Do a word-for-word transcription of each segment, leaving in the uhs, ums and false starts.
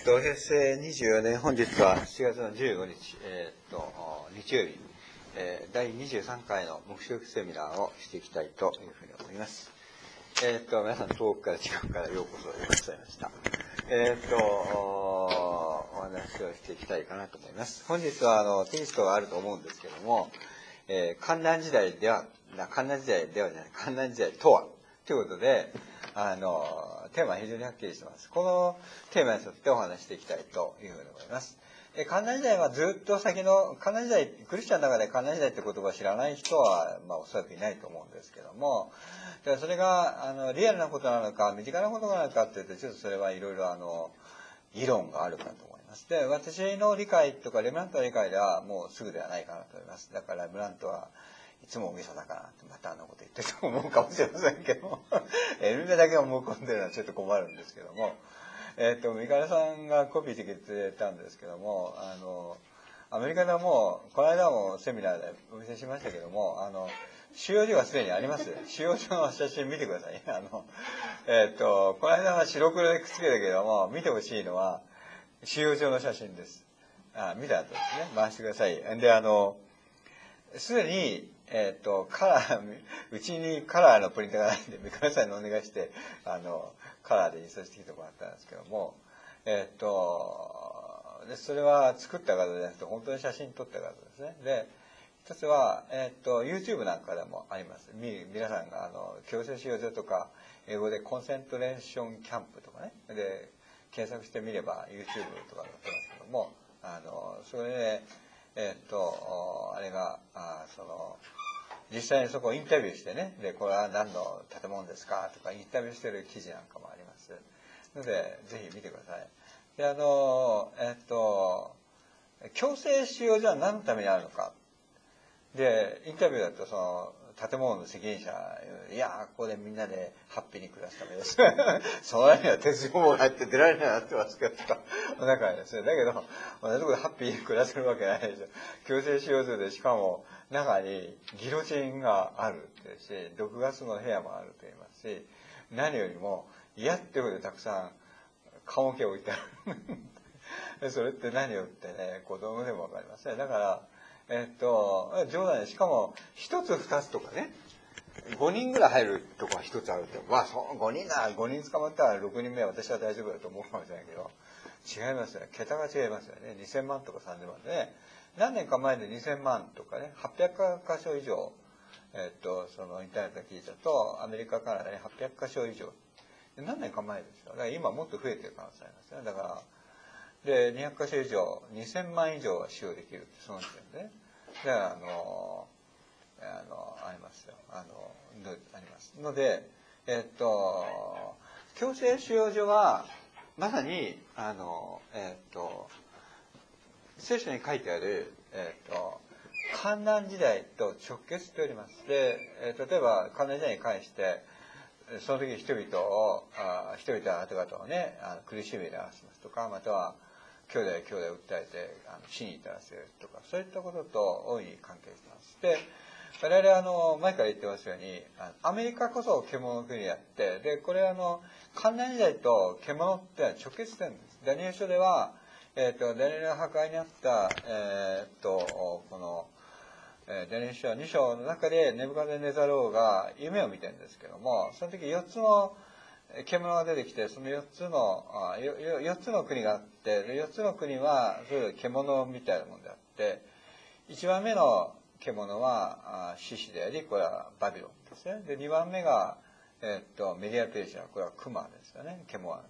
と、平成にじゅうよねん、本日はしちがつのじゅうごにち、えー、っと、日曜日、えー、だいにじゅうさんかいの目視録セミナーをしていきたいというふうに思います。えー、っと、皆さん遠くから近くからようこそいらっしゃいました。えー、っと、お話をしていきたいかなと思います。本日は、あの、テキストがあると思うんですけども、えー、観覧時代では、観覧時代ではじゃない、観覧時代とは、ということで、あの、テーマは非常にはっきりしてます。このテーマに沿ってお話していきたいというふうに思います。え観覧時代はずっと先の、観覧時代、クリスチャンの中で観覧時代って言葉を知らない人は、まあおそらくいないと思うんですけども、でそれが、あの、リアルなことなのか、身近なことなのかっていうと、ちょっとそれはいろいろあの、議論があるかと思います。で、私の理解とか、レムラントの理解ではもうすぐではないかなと思います。だからレムラントはいつも大げさだからってまたあんなこと言ってると思うかもしれませんけどもエルメだけ思い込んでるのはちょっと困るんですけども、えっと三原さんがコピーしてくれたんですけども、あのアメリカでもこの間もセミナーでお見せしましたけども、あの収容所がすでにあります。収容所の写真見てください。あのえっとこの間は白黒でくっつけたけども、見てほしいのは収容所の写真です。あ、見た後ですね、回してください。で、あのすでにえっ、ー、と、カラー、うちにカラーのプリンターがないんで、三倉さんにお願いして、あの、カラーで印刷してきてもらったんですけども、えっ、ー、と、で、それは作った画像じゃなくて、本当に写真撮った画像ですね。で、一つは、えっ、ー、と、YouTube なんかでもあります。み、皆さんが、あの、強制収容所とか、英語でコンセントレーションキャンプとかね、で、検索してみれば YouTube とか載ってますけども、あの、それで、えっ、ー、と、あれが、あその、実際にそこをインタビューしてね、で、これは何の建物ですかとかインタビューしてる記事なんかもあります。ので、ぜひ見てください。で、あの、えっと、強制収容所は何のためにあるのか。で、インタビューだと、その、建物の責任者、いや、ここでみんなでハッピーに暮らすためです。その間には鉄条網が入って出られないようになってますけど、だからですね、だけど、同じところでハッピーに暮らせるわけないでしょ。強制収容所で、しかも、中にギロチンがあるってし、毒ガスの部屋もあると言いますし、何よりも嫌ってことでたくさん棺桶を置いてある。それって何よってね、子供でもわかりますね。だから、えっと、冗談で、しかも一つ二つとかね、ごにんぐらい入るとこが一つあるって、まあ、そのごにんならごにん捕まったらろくにんめは私は大丈夫だと思うかもしれないけど、違いますよね。桁が違いますよね。にせんまんとかさんぜんまんでね。何年か前でにせんまんとかね、はっぴゃくかしょ以上、えっと、そのインターネットで聞いたと、アメリカからね、はっぴゃくかしょ以上。何年か前ですよ。だから今もっと増えてる可能性ありますね。だから、で、にひゃくかしょ以上、にせんまん以上は使用できるって、その時点でね。だから、あの、あの、ありますよ。あの、あります。ので、えっと、強制収容所は、まさに、あの、えっと、聖書に書いてある、えっと、観覧時代と直結しております。で、えー、例えば観覧時代に関して、その時人々を、あ人々は方々をね、あの苦しみに流しますとか、または兄弟兄弟を訴えてあの死に至らせるとか、そういったことと大いに関係してます。で、我々あの前から言ってますように、アメリカこそ獣の国であって、でこれあの観覧時代と獣って直結してるんです。ダニエル書では、えっ、ー、とダニエルの破壊にあった、えっ、ー、とこのダニエル書に章の中でネブカデネザローが夢を見てるんですけども、その時よっつの獣が出てきて、そのよっつのよっつの国があって、よっつの国はそれぞれ獣みたいなものであって、いちばんめの獣は獅子であり、これはバビロンですね。でにばんめが、えっとメディアペーシャ、これはクマですよね。獣なんです。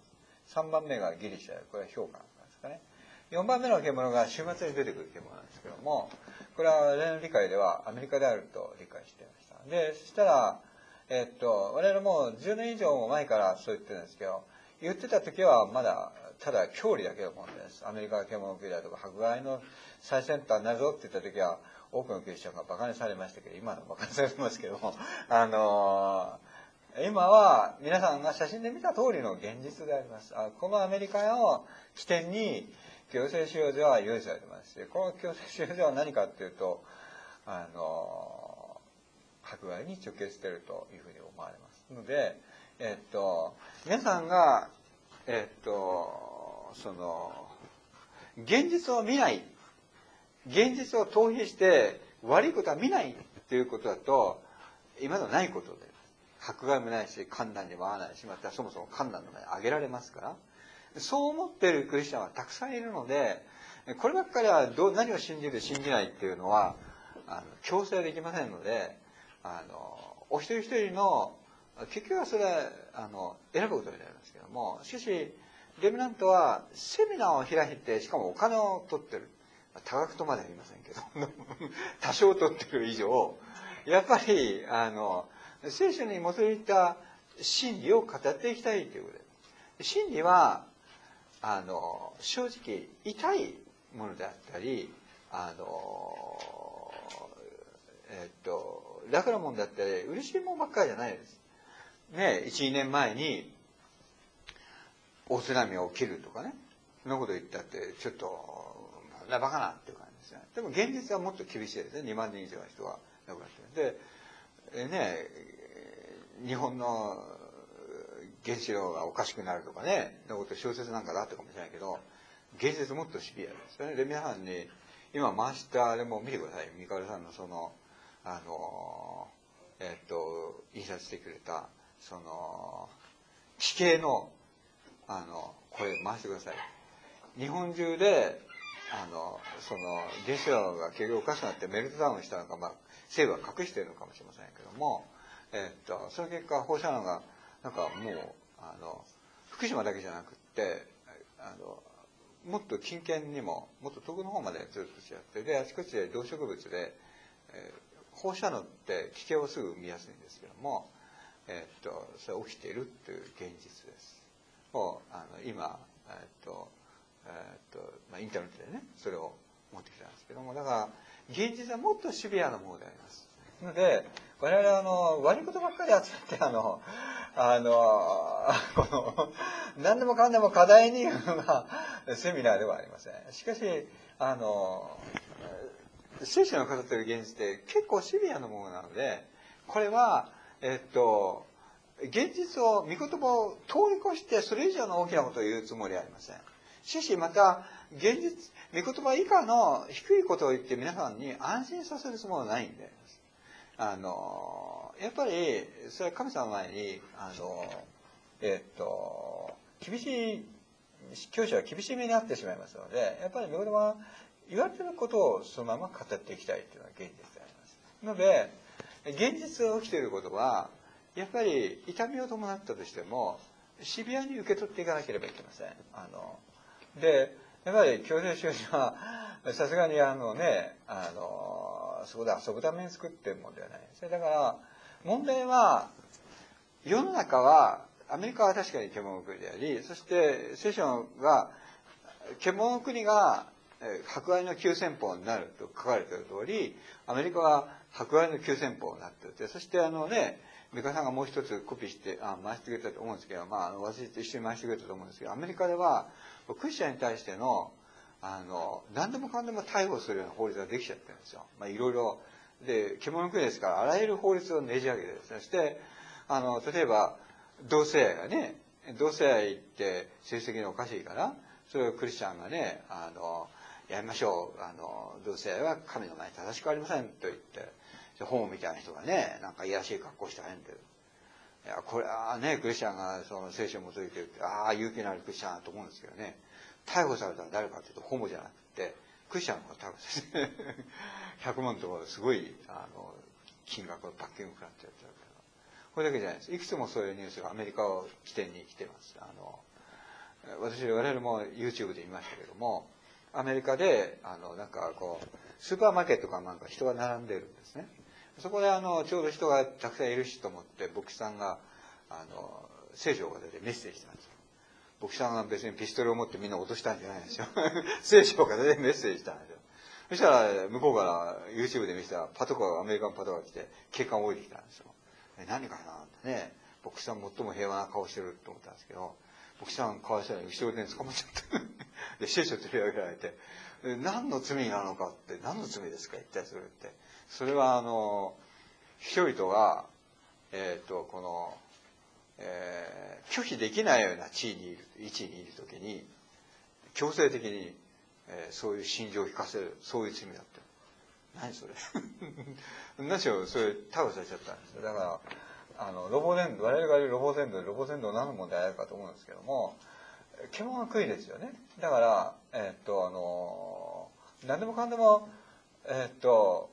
さんばんめがギリシャ、これは氷河なんですかね。よんばんめの獣が週末に出てくる獣なんですけども、これは我々の理解ではアメリカであると理解していました。で、そしたら、えっと、我々もじゅうねん以上も前からそう言ってるんですけど、言ってた時はまだ、ただ教理だけの問題です。アメリカが獣国だとか、迫害の最先端になるぞって言った時は、多くのクリスチャンが馬鹿にされましたけど、今の馬鹿にされてますけども、あのー、今は皆さんが写真で見た通りの現実であります。あこのアメリカを起点に強制収容所は用意されてますし、この強制収容所は何かっていうと、あのー、迫害に直結しているというふうに思われますので、えっと皆さんがえっとその現実を見ない、現実を逃避して悪いことは見ないっていうことだと今のないことで、迫害もないし困難にも合わないし、またそもそも困難の前に挙げられますから、そう思っているクリスチャンはたくさんいるので、こればっかりはどう何を信じる信じないっていうのはあの強制できませんので、あのお一人一人の結局はそれはあの選ぶことになりますけども、しかしレミナントはセミナーを開いて、しかもお金を取ってる、多額とまでは言いませんけど多少取ってる以上、やっぱりあの聖書に基づいた真理を語っていきたいということで、真理はあの正直痛いものであったり、あのえっと楽なものだったり嬉しいものばっかりじゃないです。ね、いち、にねんまえに大津波が起きるとかね、そんなこと言ったってちょっとバカなっていう感じですね。でも現実はもっと厳しいですね。にまんにん以上の人が亡くなってる。で、ね、日本の原子炉がおかしくなるとかね、そんなこと小説なんかだったかもしれないけど、現実もっとシビアですよね。で、皆さんに今回したあれも見てください。三河さんのそのあのえっと印刷してくれたその地形のあのこれ回してください。日本中であのその原子炉が結局おかしくなってメルトダウンしたのか、まあ、政府は隠しているのかもしれませんけども、えっとその結果放射能がなんかもうあの福島だけじゃなくってあのもっと近県にももっと遠くの方までずっとしちゃって、であちこちで動植物で、えー、放射能って危険をすぐ見やすいんですけども、えっとそれ起きているという現実です。をあの今、えっとえっとまあ、インターネットでねそれを持ってきたんですけども、だから現実はもっとシビアなものでありますので、我々はあの悪いことばっかり集めてあのあのこの何でもかんでも課題に言うのがセミナーではありません。しかしあの聖書の語っている現実って結構シビアなものなので、これはえっと現実を御言葉を通り越してそれ以上の大きなことを言うつもりはありません。しかしまた現実御言葉以下の低いことを言って皆さんに安心させるつもりはないんで、あのやっぱりそれは神様の前にあのえっと厳しい教師は厳しめにあってしまいますので、やっぱり御言葉は言われていることをそのまま語っていきたいというのが現実であります。ので現実が起きていることはやっぱり痛みを伴ったとしてもシビアに受け取っていかなければいけません。あのでやっぱり強制収支はさすがにあのねあのそこで遊ぶために作ってるものではないですね。だから問題は世の中はアメリカは確かに獣の国であり、そして聖書が獣の国が迫害の急先鋒になると書かれている通り、アメリカは迫害の急先鋒になっていて、そしてあのね三河さんがもう一つコピーしてあ回してくれたと思うんですけど、まあ、あの私と一緒に回してくれたと思うんですけど、アメリカではクリスチャンに対してのあの何でもかんでも逮捕するような法律ができちゃってるんですよ。まあ、いろいろで獣の国ですからあらゆる法律をねじ上げてですね、そしてあの例えば同性愛がね、同性愛って成績がおかしいからそれをクリスチャンがねあのやめましょう、あの同性愛は神の前に正しくありませんと言って、ホモみたいな人がねなんかいやらしい格好して入ってる。いやこれはねクリスチャンがその聖書を基いてるってああ勇気のあるクリスチャンだと思うんですけどね、逮捕されたら誰かというとホモじゃなくてクリスチャンの方が逮捕されてひゃくまんとかすごいあの金額を罰金を食らってやってるけど、これだけじゃないです。いくつもそういうニュースがアメリカを起点に来てます。あの私我々も YouTube で見ましたけども、アメリカであのなんかこうスーパーマーケットかなんか人が並んでるんですね。そこであのちょうど人がたくさんいるしと思って牧師さんがあの聖書が出てメッセージしたんですよ。牧師さんが別にピストルを持ってみんな落としたんじゃないんですよ。聖書が出てメッセージしたんですよ。そしたら向こうから YouTube で見せたらパトカーがアメリカのパトカーが来て警官を置いてきたんですよ。何かなってね、牧師さん最も平和な顔してると思ったんですけど、牧師さんかわいそうに後ろで捕まっちゃったで聖書取り上げられて、何の罪なのかって何の罪ですか一体それって、それはあの人々がえっ、ー、とこの、えー、拒否できないような地位にいる位置にいるときに強制的に、えー、そういう心情を引かせる、そういう罪だって。何それ何しろそれ逮捕されちゃったんですよ。だからあのロボ伝道、我々が言うロボ伝道でロボ伝道何の問題あるかと思うんですけども、獣は悔いですよね。だからえー、っとあの何でもかんでもえー、っと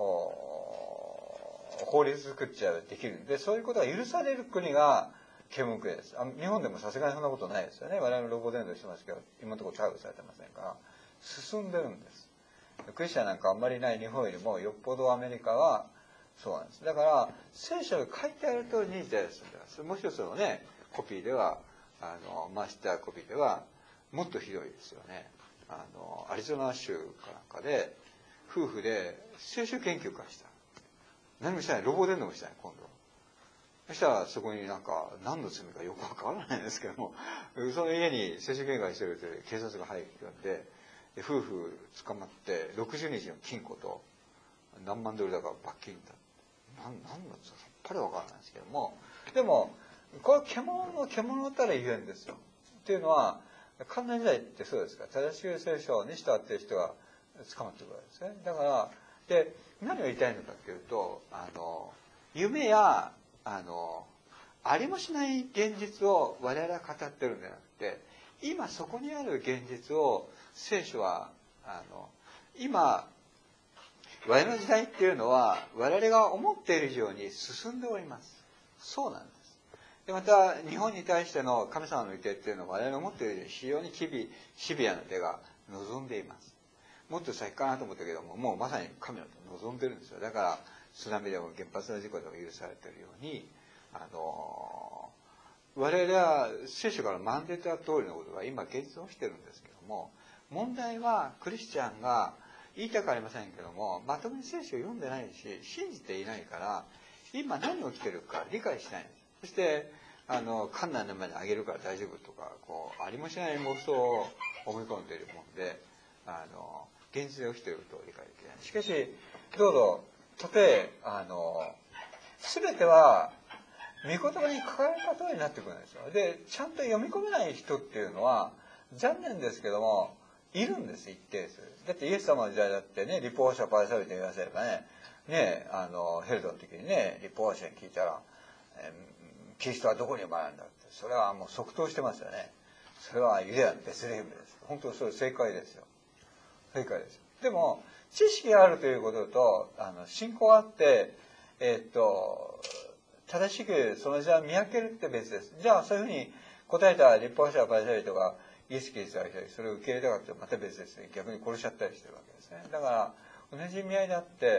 法律作っちゃできるんで、そういうことが許される国が獣悔いです。あの日本でもさすがにそんなことないですよね。我々もロボ伝道してますけど、今のところ逮捕されてませんから、進んでるんです。クリスチャンなんかあんまりない日本よりもよっぽどアメリカはそうなんです。だから聖書に書いてある通りに時代が進んでます。もう一つのねコピーではあのマスターコピーではもっとひどいですよね。あのアリゾナ州かなんかで夫婦で聖書研究会した。何もしない、ロボ伝道もしない今度。そしたらそこになんか何の罪かよくわからないんですけども、その家に聖書研究会してると警察が入ってきて、夫婦捕まってろくじゅうにちの禁錮と何万ドルだか罰金だ。何なんのさっぱりわからないんですけども、でもこれ獣の獣たら言えんですよ。っていうのは観念時代ってそうですから、正しい聖書に従っている人が捕まってくるわけですね。だからで何を言いたいのかっていうと、あの夢やあのありもしない現実を我々は語ってるんじゃなくて、今そこにある現実を聖書はあの今我々の時代っていうのは我々が思っている以上に進んでおります。そうなんです。でまた日本に対しての神様の御手っていうのは我々が思っている以上に非常にシビ、シビアな手が望んでいます。もっと先かなと思ったけども、もうまさに神の手望んでるんですよ。だから津波でも原発の事故でも許されているように、あの我々は聖書から学んでいた通りのことが今現実に起きてるんですけども、問題はクリスチャンが言いたくありませんけども、まともに聖書を読んでないし信じていないから今何が起きてるか理解しないんです。そしてあの観難の前にあげるから大丈夫とか、こうありもしない妄想を思い込んでいるもんで、あの現実で起きていることを理解できない。しかしどうぞたとえあの全ては御言葉に書かれた通りになってくるんですよ。でちゃんと読み込めない人っていうのは残念ですけどもいるんです。一定数。だってイエス様の時代だってね、立法者パリサイ人に言わせればね、ねあのヘルドの時にね、立法者に聞いたら、えー、キリストはどこに生まれるんだって、それはもう即答してますよね。それはユダヤのベツレヘムです。本当それ正解ですよ。正解です。でも知識があるということとあの信仰があって、えー、っと正しくその時代を見分けるって別です。じゃあそういうふうに答えた立法者パリサイ人がイエス・キリストがいたり、それを受け入れたかってまた別ですね。逆に殺しちゃったりしてるわけですね。だから同じ意味合いであって、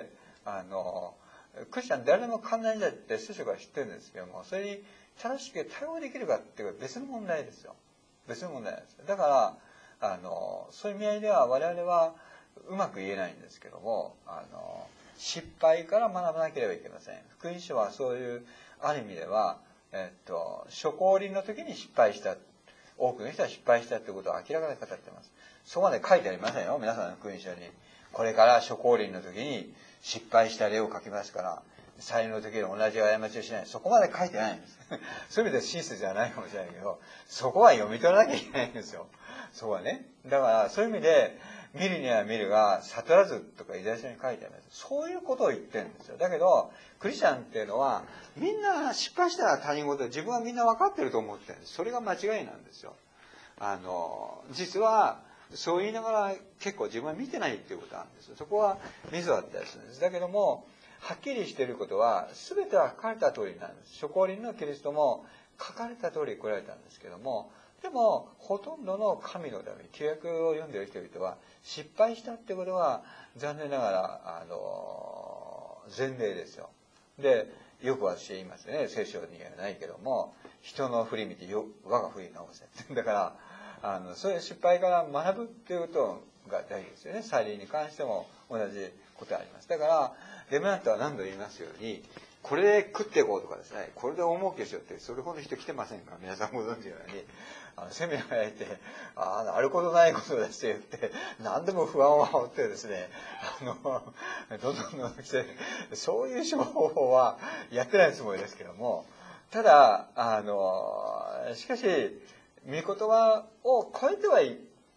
あのクリスチャン誰でも簡単にだって聖書から知ってるんですけども、それに正しく対応できるかっていうのは別の問題ですよ。別の問題なんです。だからあのそういう意味合いでは我々はうまく言えないんですけども、あの失敗から学ばなければいけません。福音書はそういうある意味では、えっと、初降臨の時に失敗した。多くの人は失敗したということを明らかに語っています。そこまで書いてありませんよ。皆さんの福音書に。これから初降臨の時に失敗した例を書きますから、再臨の時に同じ過ちをしない。そこまで書いてないんです。そういう意味で真実じゃないかもしれないけど、そこは読み取らなきゃいけないんですよ。そこはね。だからそういう意味で、見るには見るが悟らずとかイザヤ書に書いてあります。そういうことを言ってるんですよ。だけどクリスチャンっていうのはみんな失敗したら他人事で自分はみんな分かってると思ってるんです。それが間違いなんですよ。あの実はそう言いながら結構自分は見てないっていうことなんですよ。そこはミスだったりするんです。だけどもはっきりしていることは全ては書かれた通りなんです。初降臨のキリストも書かれた通り来られたんですけども、でもほとんどの神のために旧約を読んでいる人々は失敗したってことは残念ながらあの前例ですよ。でよく私言いますね、聖書にはないけども、人の振り見てよ我が振り直せだからあのそういう失敗から学ぶっていうことが大事ですよね。再臨に関しても同じことがあります。だからレムナントは何度言いますように、これで食っていこうとかですね、これで大儲けしようってそれほど人来てませんから、皆さんご存知のようにあのセミナーやって、ああ、あることないことですって言って、何でも不安を煽ってですね、あの、どんどんどんどん来て、そういう手法はやってないつもりですけども、ただ、あの、しかし、御言葉を超えてはい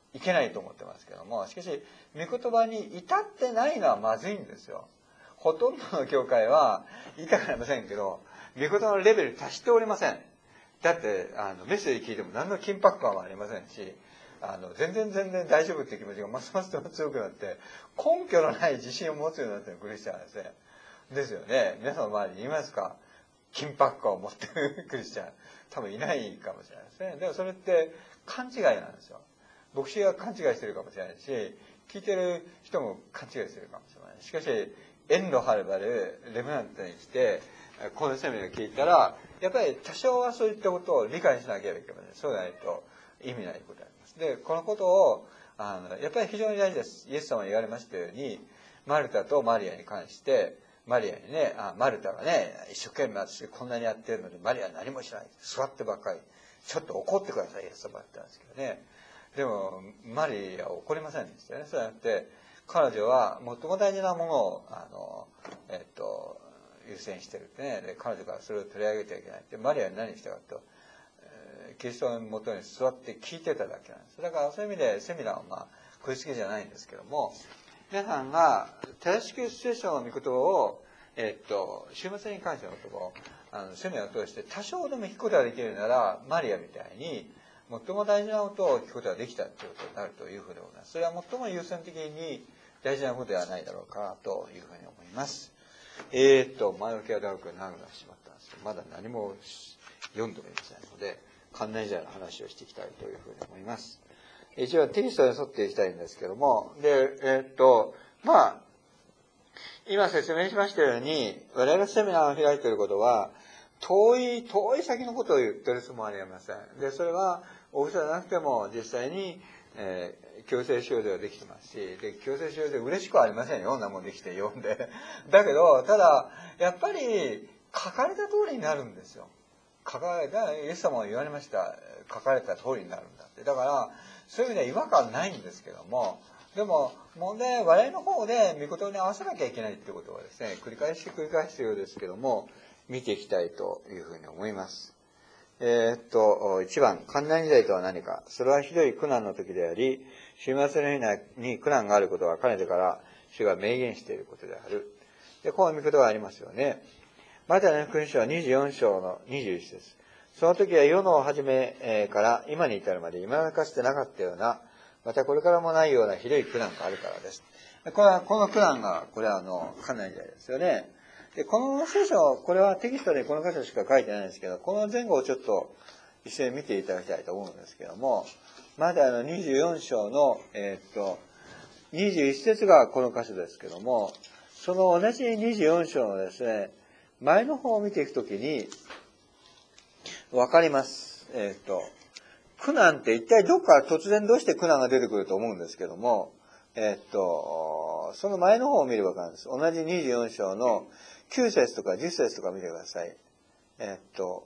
いけないと思ってますけども、しかし御言葉に至ってないのはまずいんですよ。ほとんどの教会は言いたくありませんけど、御言葉のレベルに達しておりません。だってあのメッセージ聞いても何の緊迫感はありませんし、あの全然全然大丈夫っていう気持ちがますます強くなって、根拠のない自信を持つようになっているクリスチャンですね。ですよね。皆さんの周りにいますか？緊迫感を持っているクリスチャン。多分いないかもしれないですね。でもそれって勘違いなんですよ。牧師が勘違いしてるかもしれないし、聞いてる人も勘違いしてるかもしれない。しかし、遠路はるばるレムナントに来て、このセミナーを聞いたら、やっぱり多少はそういったことを理解しなければいけません。そうでないと意味ないことになります。で、このことを、あの、やっぱり非常に大事です。イエス様が言われましたように、マルタとマリアに関して、マリアにね、あ、マルタがね、一生懸命私こんなにやってるのに、マリアは何もしない。座ってばっかり。ちょっと怒ってください、イエス様って言ったんですけどね。でも、マリアは怒りませんでしたよね。そうやって、彼女は最も大事なものを、あの、えっと、優先してるってね。で、彼女からそれを取り上げてはいけない。で、マリアに何したかと、えー、キリストのもとに座って聞いてただけなんです。だからそういう意味でセミナーはまあ、食いつきじゃないんですけども、皆さんが正しく聖書の御言葉を、えっと、週末に関してのことを、あの、セミナーを通して多少でも聞くことができるなら、マリアみたいに、最も大事なことを聞くことができたということになるというふうでございます。それは最も優先的に大事なことではないだろうかというふうに思います。えー、っと、前置きは長く長くなってしまったんですけど、まだ何も読んでもいませんので、関連時代の話をしていきたいというふうに思います。一応テキストに沿っていきたいんですけども、で、えー、っと、まあ、今説明しましたように、我々がセミナーを開いていることは、遠い、遠い先のことを言ってるつもりはありません。で、それは、オフィスじゃなくても、実際に、えー、強制収容ではできてますし、で、強制収容で嬉しくはありませんよ。女もできて読んで。だけど、ただ、やっぱり、書かれた通りになるんですよ。書かれた、イエス様も言われました。書かれた通りになるんだって。だから、そういう意味では違和感ないんですけども、でも、問題は我々の方で御言葉に合わせなきゃいけないっていうことはですね、繰り返し繰り返しているようですけども、見ていきたいというふうに思います。えー、っと、一番、観難時代とは何か。それはひどい苦難の時であり、週末の日に苦難があることはかねてから主が明言していることである。で、こういう見方がありますよね。マタイの福音書はにじゅうよん章のにじゅういち節。その時は世の初めから今に至るまで今までかつてなかったような、またこれからもないようなひどい苦難があるからです。これは、この苦難が、これはあの、観難時代ですよね。で、この聖書、これはテキストでこの箇所しか書いてないんですけど、この前後をちょっと一緒に見ていただきたいと思うんですけども、まだあのにじゅうよん章の、えー、っと、にじゅういち節がこの箇所ですけども、その同じにじゅうよん章のですね、前の方を見ていくときに、わかります。えー、っと、苦難って一体どっから突然どうして苦難が出てくると思うんですけども、えー、っと、その前の方を見ればわかるんです。同じにじゅうよん章のきゅう節とかじゅっ節とか見てください。えー、っと、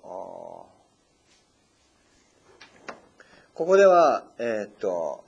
ここでは、えー、っと、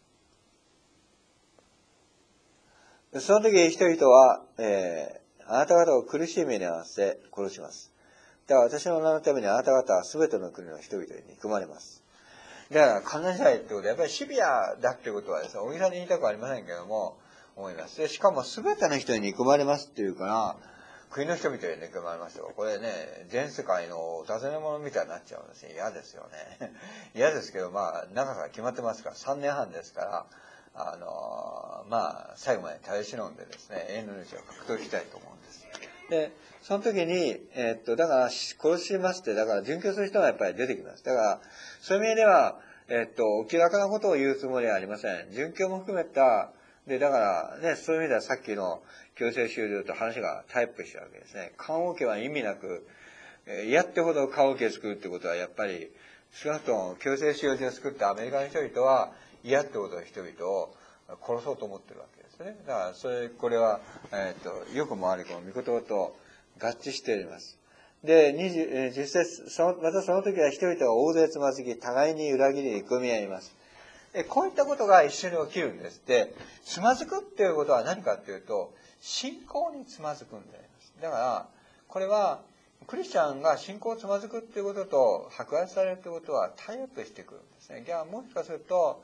その時人々は、えー、あなた方を苦しい目に合わせ殺します。だから私の名のためにあなた方は全ての国の人々に憎まれます。だから、観難時代ってことは、やっぱりシビアだってことはですね、大げさに言いたくはありませんけども、思います。で、しかも全ての人に憎まれますっていうから、国の人々に憎まれますよ。これね、全世界のお尋ね者みたいになっちゃうんですよ。嫌ですよね。嫌ですけど、まあ、長さが決まってますから、さんねんはんですから、あの、まあ、最後まで耐え忍んでですね、永遠の命を獲得したいと思うんです。で、その時に、えー、っと、だから、殺しますって、だから、殉教する人がやっぱり出てきます。だから、そういう意味では、えー、っと、明らかなことを言うつもりはありません。殉教も含めた、で、だから、ね、そういう意味ではさっきの強制終了と話がタイプしたわけですね。棺桶は意味なく、えー、嫌ってほど棺桶を作るってことは、やっぱり、少なくとも強制収容所を作ったアメリカの人々は、嫌ってほど人々を殺そうと思ってるわけですね。だから、それ、これは、えー、っと、よくも悪くも御言葉と合致しております。で、にじゅう、えー、実際、その、またその時は人々が大勢つまずき、互いに裏切り憎み合います。で、こういったことが一緒に起きるんです。で、つまずくっていうことは何かっていうと、信仰につまずくんであります。だから、これは、クリスチャンが信仰をつまずくっていうことと、迫害されるってことはタイアップしてくるんですね。じゃあ、もしかすると、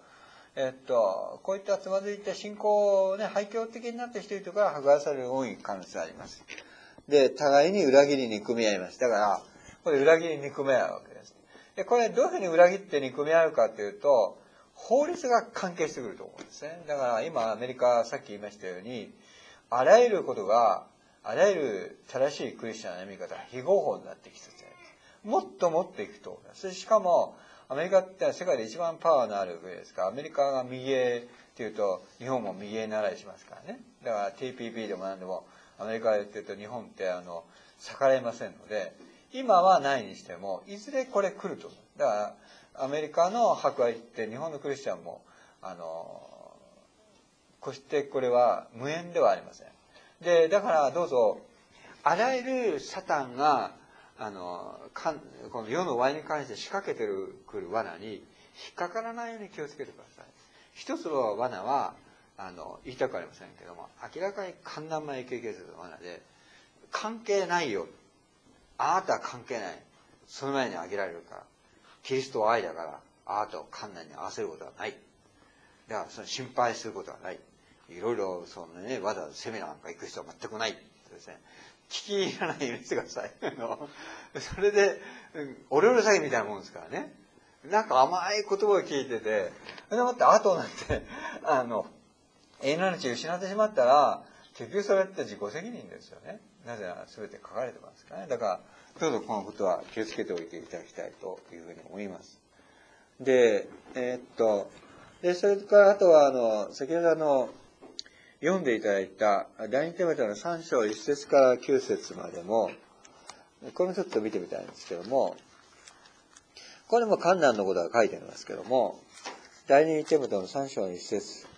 えっと、こういったつまずいた信仰をね、廃墟的になった人々から迫害される多い可能性があります。で、互いに裏切り憎み合います。だから、これ裏切り憎み合うわけです。で、これどういうふうに裏切って憎み合うかというと、法律が関係してくると思うんですね。だから今アメリカ、さっき言いましたように、あらゆることが、あらゆる正しいクリスチャンの読み方が非合法になってきつつあります。もっともっといくと思います。しかも、アメリカって世界で一番パワーのある国ですから、アメリカが右へっていうと、日本も右へ習いしますからね。だから ティーピーピー でも何でも、アメリカで言ってると日本ってあの、逆らえませんので、今はないにしても、いずれこれ来ると思う。だから、アメリカの迫害って日本のクリスチャンも、あの、こしてこれは無縁ではありません。で、だからどうぞ、あらゆるサタンが、あの、かんこの世の終わりに関して仕掛けてくる罠に引っかからないように気をつけてください。一つの罠は、あの、言いたくありませんけども、明らかに観覧前経験する罠で、関係ないよ。あなたは関係ない。その前に挙げられるから。キリストは愛だから、あなたを観難に合わせることはない。だから、その心配することはない。いろいろ、そのね、わざわざセミナーなんか行く必要は全くない。ですね。聞き入らないようにしてください。それで、オレオレ詐欺みたいなもんですからね。なんか甘い言葉を聞いてて、でもって後になって、あの、永遠の命を失ってしまったら、結局それって自己責任ですよね。なぜなら全て書かれてますからね。だから、どうぞこのことは気をつけておいていただきたいというふうに思います。で、えー、っと、で、それからあとは、あの、先ほどあの、読んでいただいた第二テモテのさん章いち節からきゅう節までも、これもちょっと見てみたいんですけども、これも観難のことが書いてありますけども、第二テモテのさん章いち節。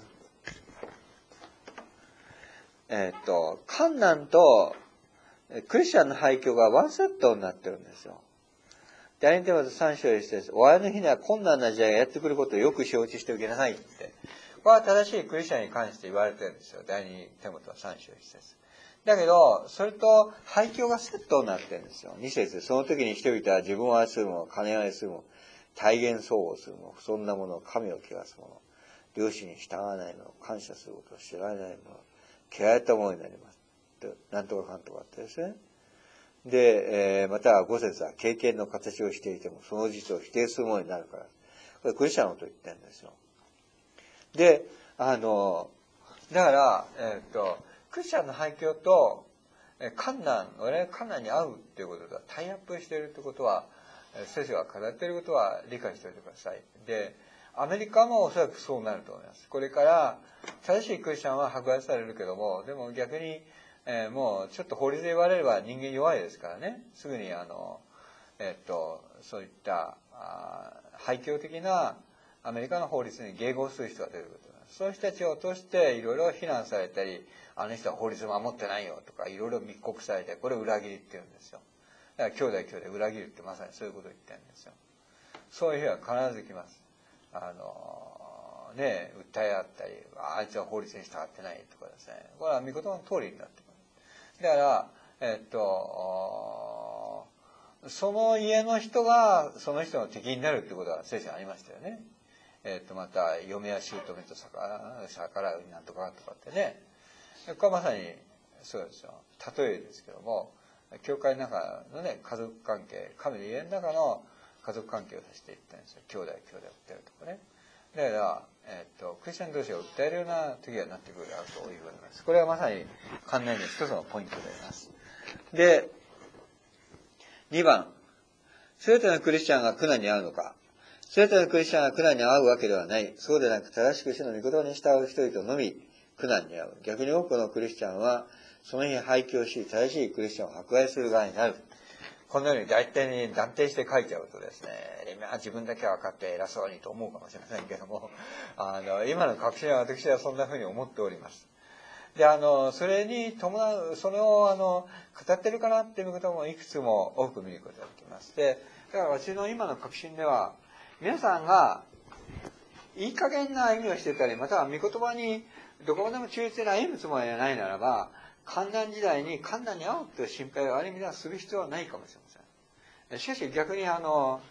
えっと、観難とクリスチャンの廃墟がワンセットになってるんですよ。第二テモテさん章いち節。終わりの日には困難な時代がやってくることをよく承知しておきなさいって。これは正しいクリスチャンに関して言われてるんですよ。第二テモテはさん章いち節。だけど、それと廃墟がセットになってるんですよ。に節。その時に人々は自分を愛する者、金を愛する者、体現相応する者、そんなもの、神を汚す者、良心に従わない者、感謝することを知らない者、汚れたものになります。なんとかかんとかってですね。で、えー、またはご節は経験の形をしていても、その実を否定するものになるから。これクリスチャンのこと言ってるんですよ。で、あの、だから、えっと、クリスチャンの廃墟と、観難、我々観難に合うっていうこととはタイアップしているってことは、聖書が語っていることは理解しておいてください。で、アメリカもおそらくそうなると思います。これから、正しいクリスチャンは迫害されるけども、でも逆に、えー、もうちょっと法律で言われれば人間弱いですからね、すぐにあの、えっと、そういった、廃墟的なアメリカの法律に迎合する人が出ることです。そういう人たちを通していろいろ非難されたり、あの人は法律を守ってないよとかいろいろ密告されて、これ裏切りって言うんですよ。だから兄弟兄弟裏切るってまさにそういうことを言ってるんですよ。そういう日は必ず来ます。あのね、訴え合ったり、あいつは法律に従ってないとかですね。これは御言葉の通りになってくる。だから、えっと、その家の人がその人の敵になるってことは聖書にありましたよね。えっと、また、嫁や姑と逆らうなんとかとかってね。これはまさにそうですよ。例えですけども、教会の中のね、家族関係、神の家の中の家族関係をさせていったんですよ。兄弟、兄弟を訴えるとかね。だから、えっと、クリスチャン同士が訴えるような時がなってくるだろうというふうに思います。これはまさに観念の一つのポイントであります。で、にばん、すべてのクリスチャンが苦難に遭うのか。すべてのクリスチャンが苦難に遭うわけではない。そうでなく、正しく主の御言葉に従う人々のみ苦難に遭う。逆に多くのクリスチャンは、その日廃墟し、正しいクリスチャンを迫害する側になる。このように大体に断定して書いちゃうとですね、今自分だけは分かって偉そうにと思うかもしれませんけども、あの、今の確信は私はそんなふうに思っております。で、あの、それに伴う、それを、あの、語ってるかなっていうこともいくつも多く見ることができます。で、だから私の今の確信では、皆さんが、いい加減な歩みをしてたり、または御言葉にどこまでも忠実に歩むつもりがないならば、観難時代に観難に遭うという心配をある意味ではする必要はないかもしれません。しかし逆にあの、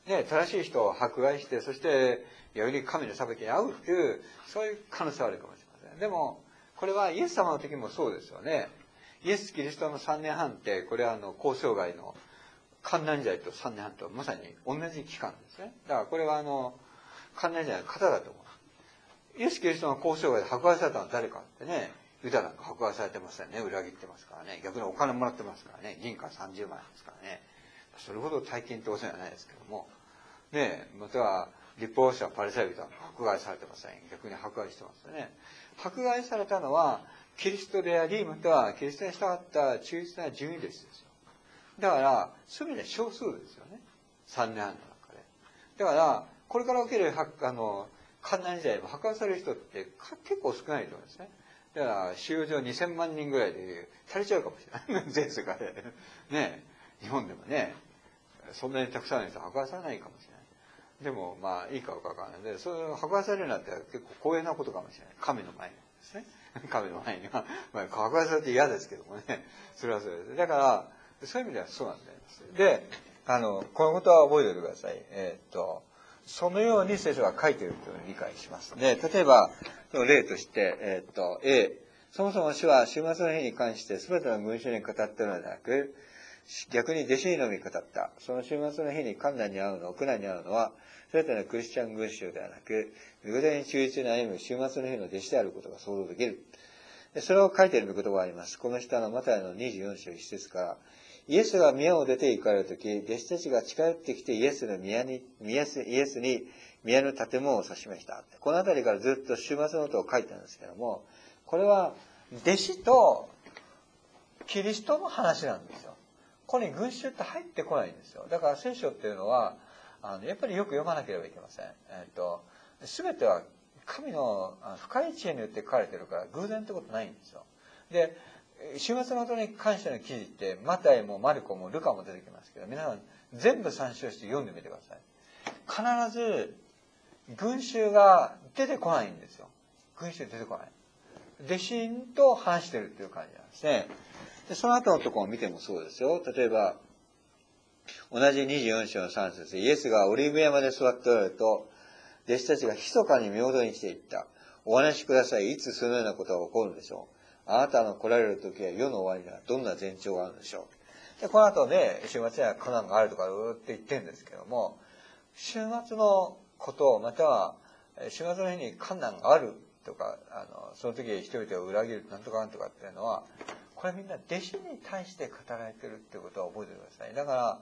ね、正しい人を迫害して、そして、より神の裁きに遭うっていう、そういう可能性はあるかもしれません。でも、これはイエス様の時もそうですよね。イエス・キリストのさんねんはんって、これはあの、交渉外の患難時代とさんねんはんとまさに同じ期間ですね。だからこれはあの、患難時代の方だと思う。イエス・キリストの交渉外で迫害されたのは誰かってね、ユダなんか迫害されてませんね。裏切ってますからね。逆にお金もらってますからね。銀貨さんじゅうまんえんですからね。それほど大金ってお世話はないですけども。ねえ、または、立法者パリサイ人は迫害されてません。逆に迫害してますよね。迫害されたのは、キリストであり、またはキリストに従った忠実な純義ですよ。だから、そういう意味で少数ですよね。さんねんはんの中で。だから、これから起きる、あの、患難時代も迫害される人って結構少ないと思うんですね。だから、収容所にせんまんにんぐらいで足りちゃうかもしれない。全世界で。ねえ、日本でもね、そんなにたくさんの人は迫害されないかもしれない。でも、まあ、いいかわからないので、そういう迫害されるなんて結構光栄なことかもしれない。神の前にですね。神の前には。まあ、迫害されて嫌ですけどもね。それはそれで。だから、そういう意味ではそうなんであります。で、あの、このことは覚えておいてください。えー、っと、そのように聖書が書いているというのを理解します。で、例えば、例として、えー、っと、A、そもそも主は終末の日に関して全ての群衆に語っているのではなく、逆に弟子にのみ語った。その終末の日に患難に遭うの、苦難に遭うのは、全てのクリスチャン群衆ではなく、御言に忠実に歩む終末の日の弟子であることが想像できる。でそれを書いている御言葉があります。この下のマタイのにじゅうよん章いち節から、イエスが宮を出て行かれるとき、弟子たちが近寄ってきてイエスの宮に、イエス、イエスに宮の建物を指しました。このあたりからずっと終末のことを書いてあるんですけども、これは弟子とキリストの話なんですよ。ここに群衆って入ってこないんですよ。だから聖書っていうのは、あのやっぱりよく読まなければいけません。えっと、すべては神の深い知恵によって書かれてるから偶然ってことないんですよ。で、終末のことに関しての記事ってマタイもマルコもルカも出てきますけど、皆さん全部参照して読んでみてください。必ず群衆が出てこないんですよ。群衆出てこない。弟子と話してるっていう感じなんですね。でその後のところを見てもそうですよ。例えば、同じにじゅうよん章のさん節、イエスがオリーブ山で座っておられると、弟子たちが密かに明洞に来ていった。お話しください。いつそのようなことが起こるのでしょう。あなたの来られる時は世の終わりにはどんな前兆があるのでしょう。で、この後ね、週末には苦難があるとかうーって言ってるんですけども、週末のことまたは週末の日に困難があるとか、あのその時人々を裏切るなんとかなんとかっていうのは、これみんな弟子に対して語られてるっていうことを覚えてください。だから、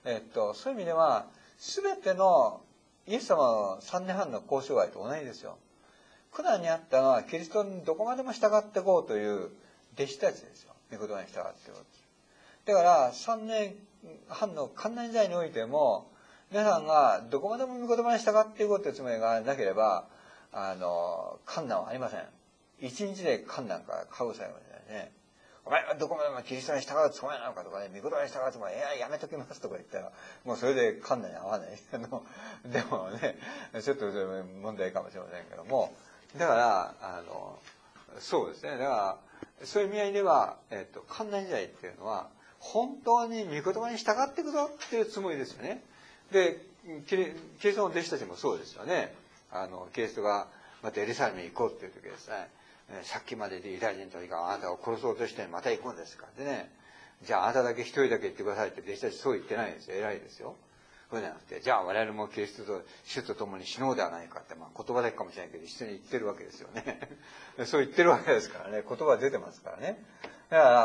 えっと、そういう意味では全てのイエス様のさんねんはんの交渉外と同じですよ。苦難にあったのはキリストにどこまでも従っていこうという弟子たちですよ。御言葉に従っていこう。だからさんねんはんの患難時代においても、皆さんがどこまでも御言葉に従っていこうというつもりがなければ、あの、困難はありません。一日で困難から解放されましたね。お前はどこまでもキリストに従うつもりなのかとかね、御言葉に従うつもり、いや、やめときますとか言ったら、もうそれで困難に合わない。でもね、ちょっと問題かもしれませんけども、だから、あの、そうですね。だから、そういう意味合いでは、えっと、困難時代っていうのは、本当に御言葉に従っていくぞっていうつもりですよね。で、キリストの弟子たちもそうですよね。あの、キリストがまたエルサレムに行こうっていう時ですね。さっきまででユダヤ人といかんあなたを殺そうとしてまた行くんですかでね。じゃああなただけ一人だけ言ってくださいって弟子たちそう言ってないですよ。偉いですよ。そうじゃなくて、じゃあ我々もキリストと主と共に死のうではないかって、まあ言葉だけかもしれないけど、一緒に言ってるわけですよね。そう言ってるわけですからね。言葉出てますからね。だから、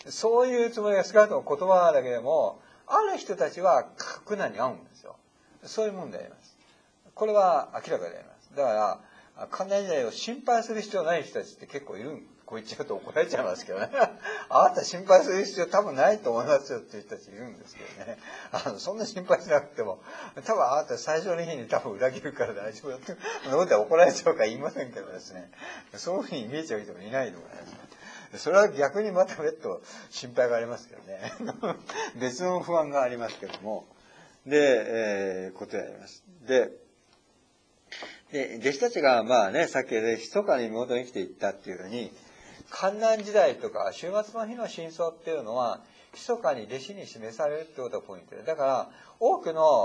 そういうつもりが少なくとも言葉だけでも、ある人たちは苦難に遭うんですよ。そういうもんであります。これは明らかであります。だから、患難時代を心配する必要ない人たちって結構いる。こう言っちゃうと怒られちゃいますけどね。あなた心配する必要多分ないと思いますよっていう人たちいるんですけどね。あの、そんな心配しなくても、多分あなた最初の日に多分裏切るから大丈夫だって、そんなことは怒られちゃうから言いませんけどですね。そういうふうに見えちゃう人もいないと思います。それは逆にまた別途心配がありますけどね。別の不安がありますけども。で、えー、ことであります。で、で弟子たちがまあね、さっきで密かに元に来ていったっていうふうに、患難時代とか終末の日の真相っていうのは、密かに弟子に示されるってことがポイントで。だから、多くの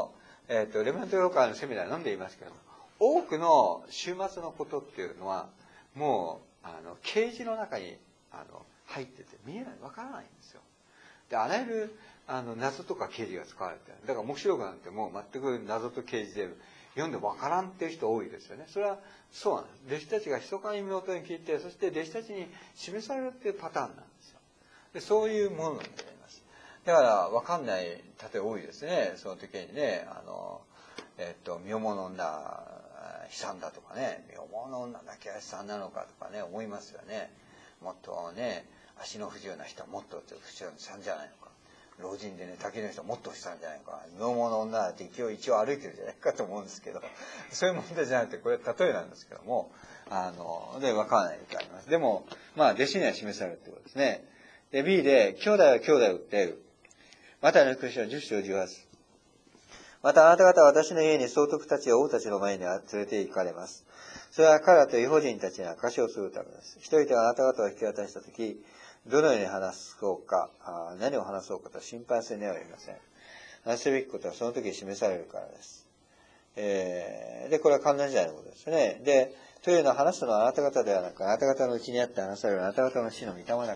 えっと、レバノン教会のセミナー飲んでいますけども、多くの終末のことっていうのは、もう、あの、啓示の中に、あの、入ってて、見えない、わからないんですよ。で、あらゆる、あの、謎とか啓示が使われてる。だから、黙示録なんてもう全く謎と啓示で読んでわからんっていう人多いですよね。それは、そうなんです。弟子たちが密かに身元に聞いて、そして弟子たちに示されるっていうパターンなんですよ。で、そういうものになります。だから、わかんない、例え多いですね。その時にね、あの、えっと、身重の女、悲惨だとかね、身重の女だけは悲惨なのかとかね、思いますよね。もっとね、足の不自由な人はもっと不自由なんじゃないのか。老人でね、竹の人はもっと悲惨じゃないのか。身重の女だって一応一応歩いてるじゃないかと思うんですけど、そういう問題じゃなくて、これは例えなんですけども、あの、で、わからないとあります。でも、まあ、弟子には示されるということですね。で、B で、兄弟は兄弟を訴える。マタイの福音書じゅっ章じゅうはち。またあなた方は私の家に総督たちや王たちの前に連れて行かれます。それは彼らと異邦人たちに証しをするためです。人々があなた方を引き渡したとき、どのように話そうか、何を話そうかと心配せねばいりません。話すべきことはその時示されるからです。えー、で、これは観覧時代のことですね。で、というのは話すのはあなた方ではなく、あなた方のうちにあって話されるあなた方の死の御霊だからです。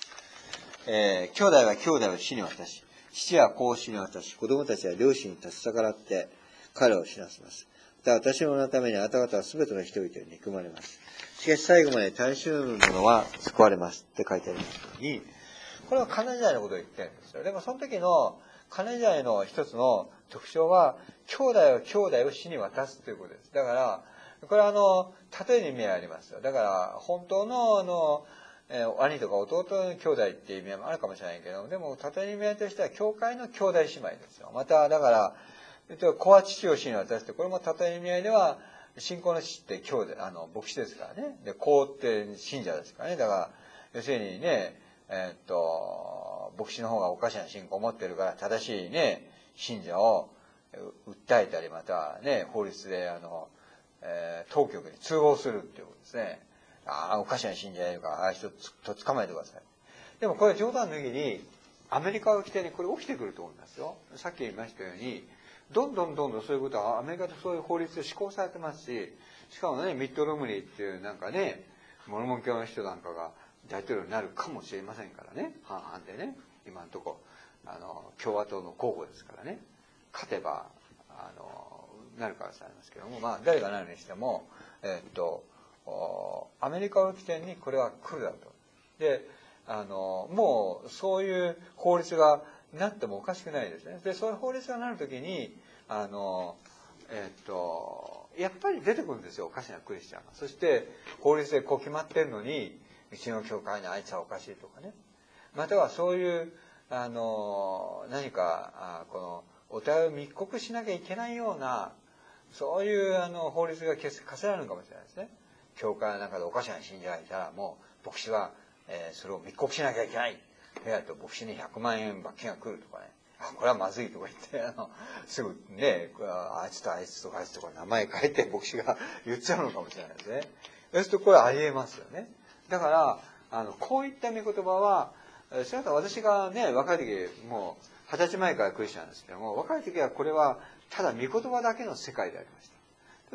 えー、兄弟は兄弟を死に渡し、父は子を死に渡し、子供たちは両親に立ち逆らって彼を死なせます。また私の名のためにあなた方はすべての人々に憎まれます。しかし最後まで大衆の者は救われますって書いてありますように、これはカナ時代のことを言ってるんですよ。でもその時のカナ時代の一つの特徴は、兄弟は兄弟を死に渡すということです。だから、これはあの、例えに意味がありますよ。だから、本当のあの、えー、兄とか弟の兄弟っていう意味もあるかもしれないけど、でも、例えの意味合いとしては、教会の兄弟姉妹ですよ。また、だから、子は父を死に渡すって、これも例えの意味合いでは、信仰の父って兄弟、あの、牧師ですからね。で、子って信者ですからね。だから、要するにね、えー、っと、牧師の方がおかしな信仰を持ってるから、正しいね、信者を訴えたり、またね、法律で、あの、えー、当局に通報するっていうことですね。ああ、おかしな信者がいるから、ああ人と捕まえてください。でもこれ冗談抜きに、アメリカを起点にこれ起きてくると思いますよ。さっき言いましたように、どんどんどんどんそういうことは、アメリカでそういう法律で施行されてますし、しかもね、ミッドロムニーっていうなんかね、モルモン教の人なんかが大統領になるかもしれませんからね、半々でね、今のところ、あの、共和党の候補ですからね、勝てば、あの、なるからされますけども、まあ、誰がなるにしても、えー、っと、アメリカを起点にこれは来るだろうと。で、あの、もうそういう法律がなってもおかしくないですね。で、そういう法律がなるときに、あの、えー、っと、やっぱり出てくるんですよ、おかしなクリスチャンが。そして、法律でこう決まってるのに、うちの教会にあいつはおかしいとかね。またはそういう、あの、何か、あこの、お互いを密告しなきゃいけないような、そういうあの法律が課せられるのかもしれないですね。教会の中でおかしな信者がいたら、もう牧師は、えー、それを密告しなきゃいけない。でやると牧師にひゃくまんえん罰金が来るとかね。あ、これはまずいとか言って、あの、すぐね、あいつとあいつとかあいつとか名前書いて牧師が言っちゃうのかもしれないですね。そうするとこれありえますよね。だから、あの、こういった御言葉は、それと私がね、若い時、もう二十歳前からクリスチャンですけども、若い時はこれはただ御言葉だけの世界でありました。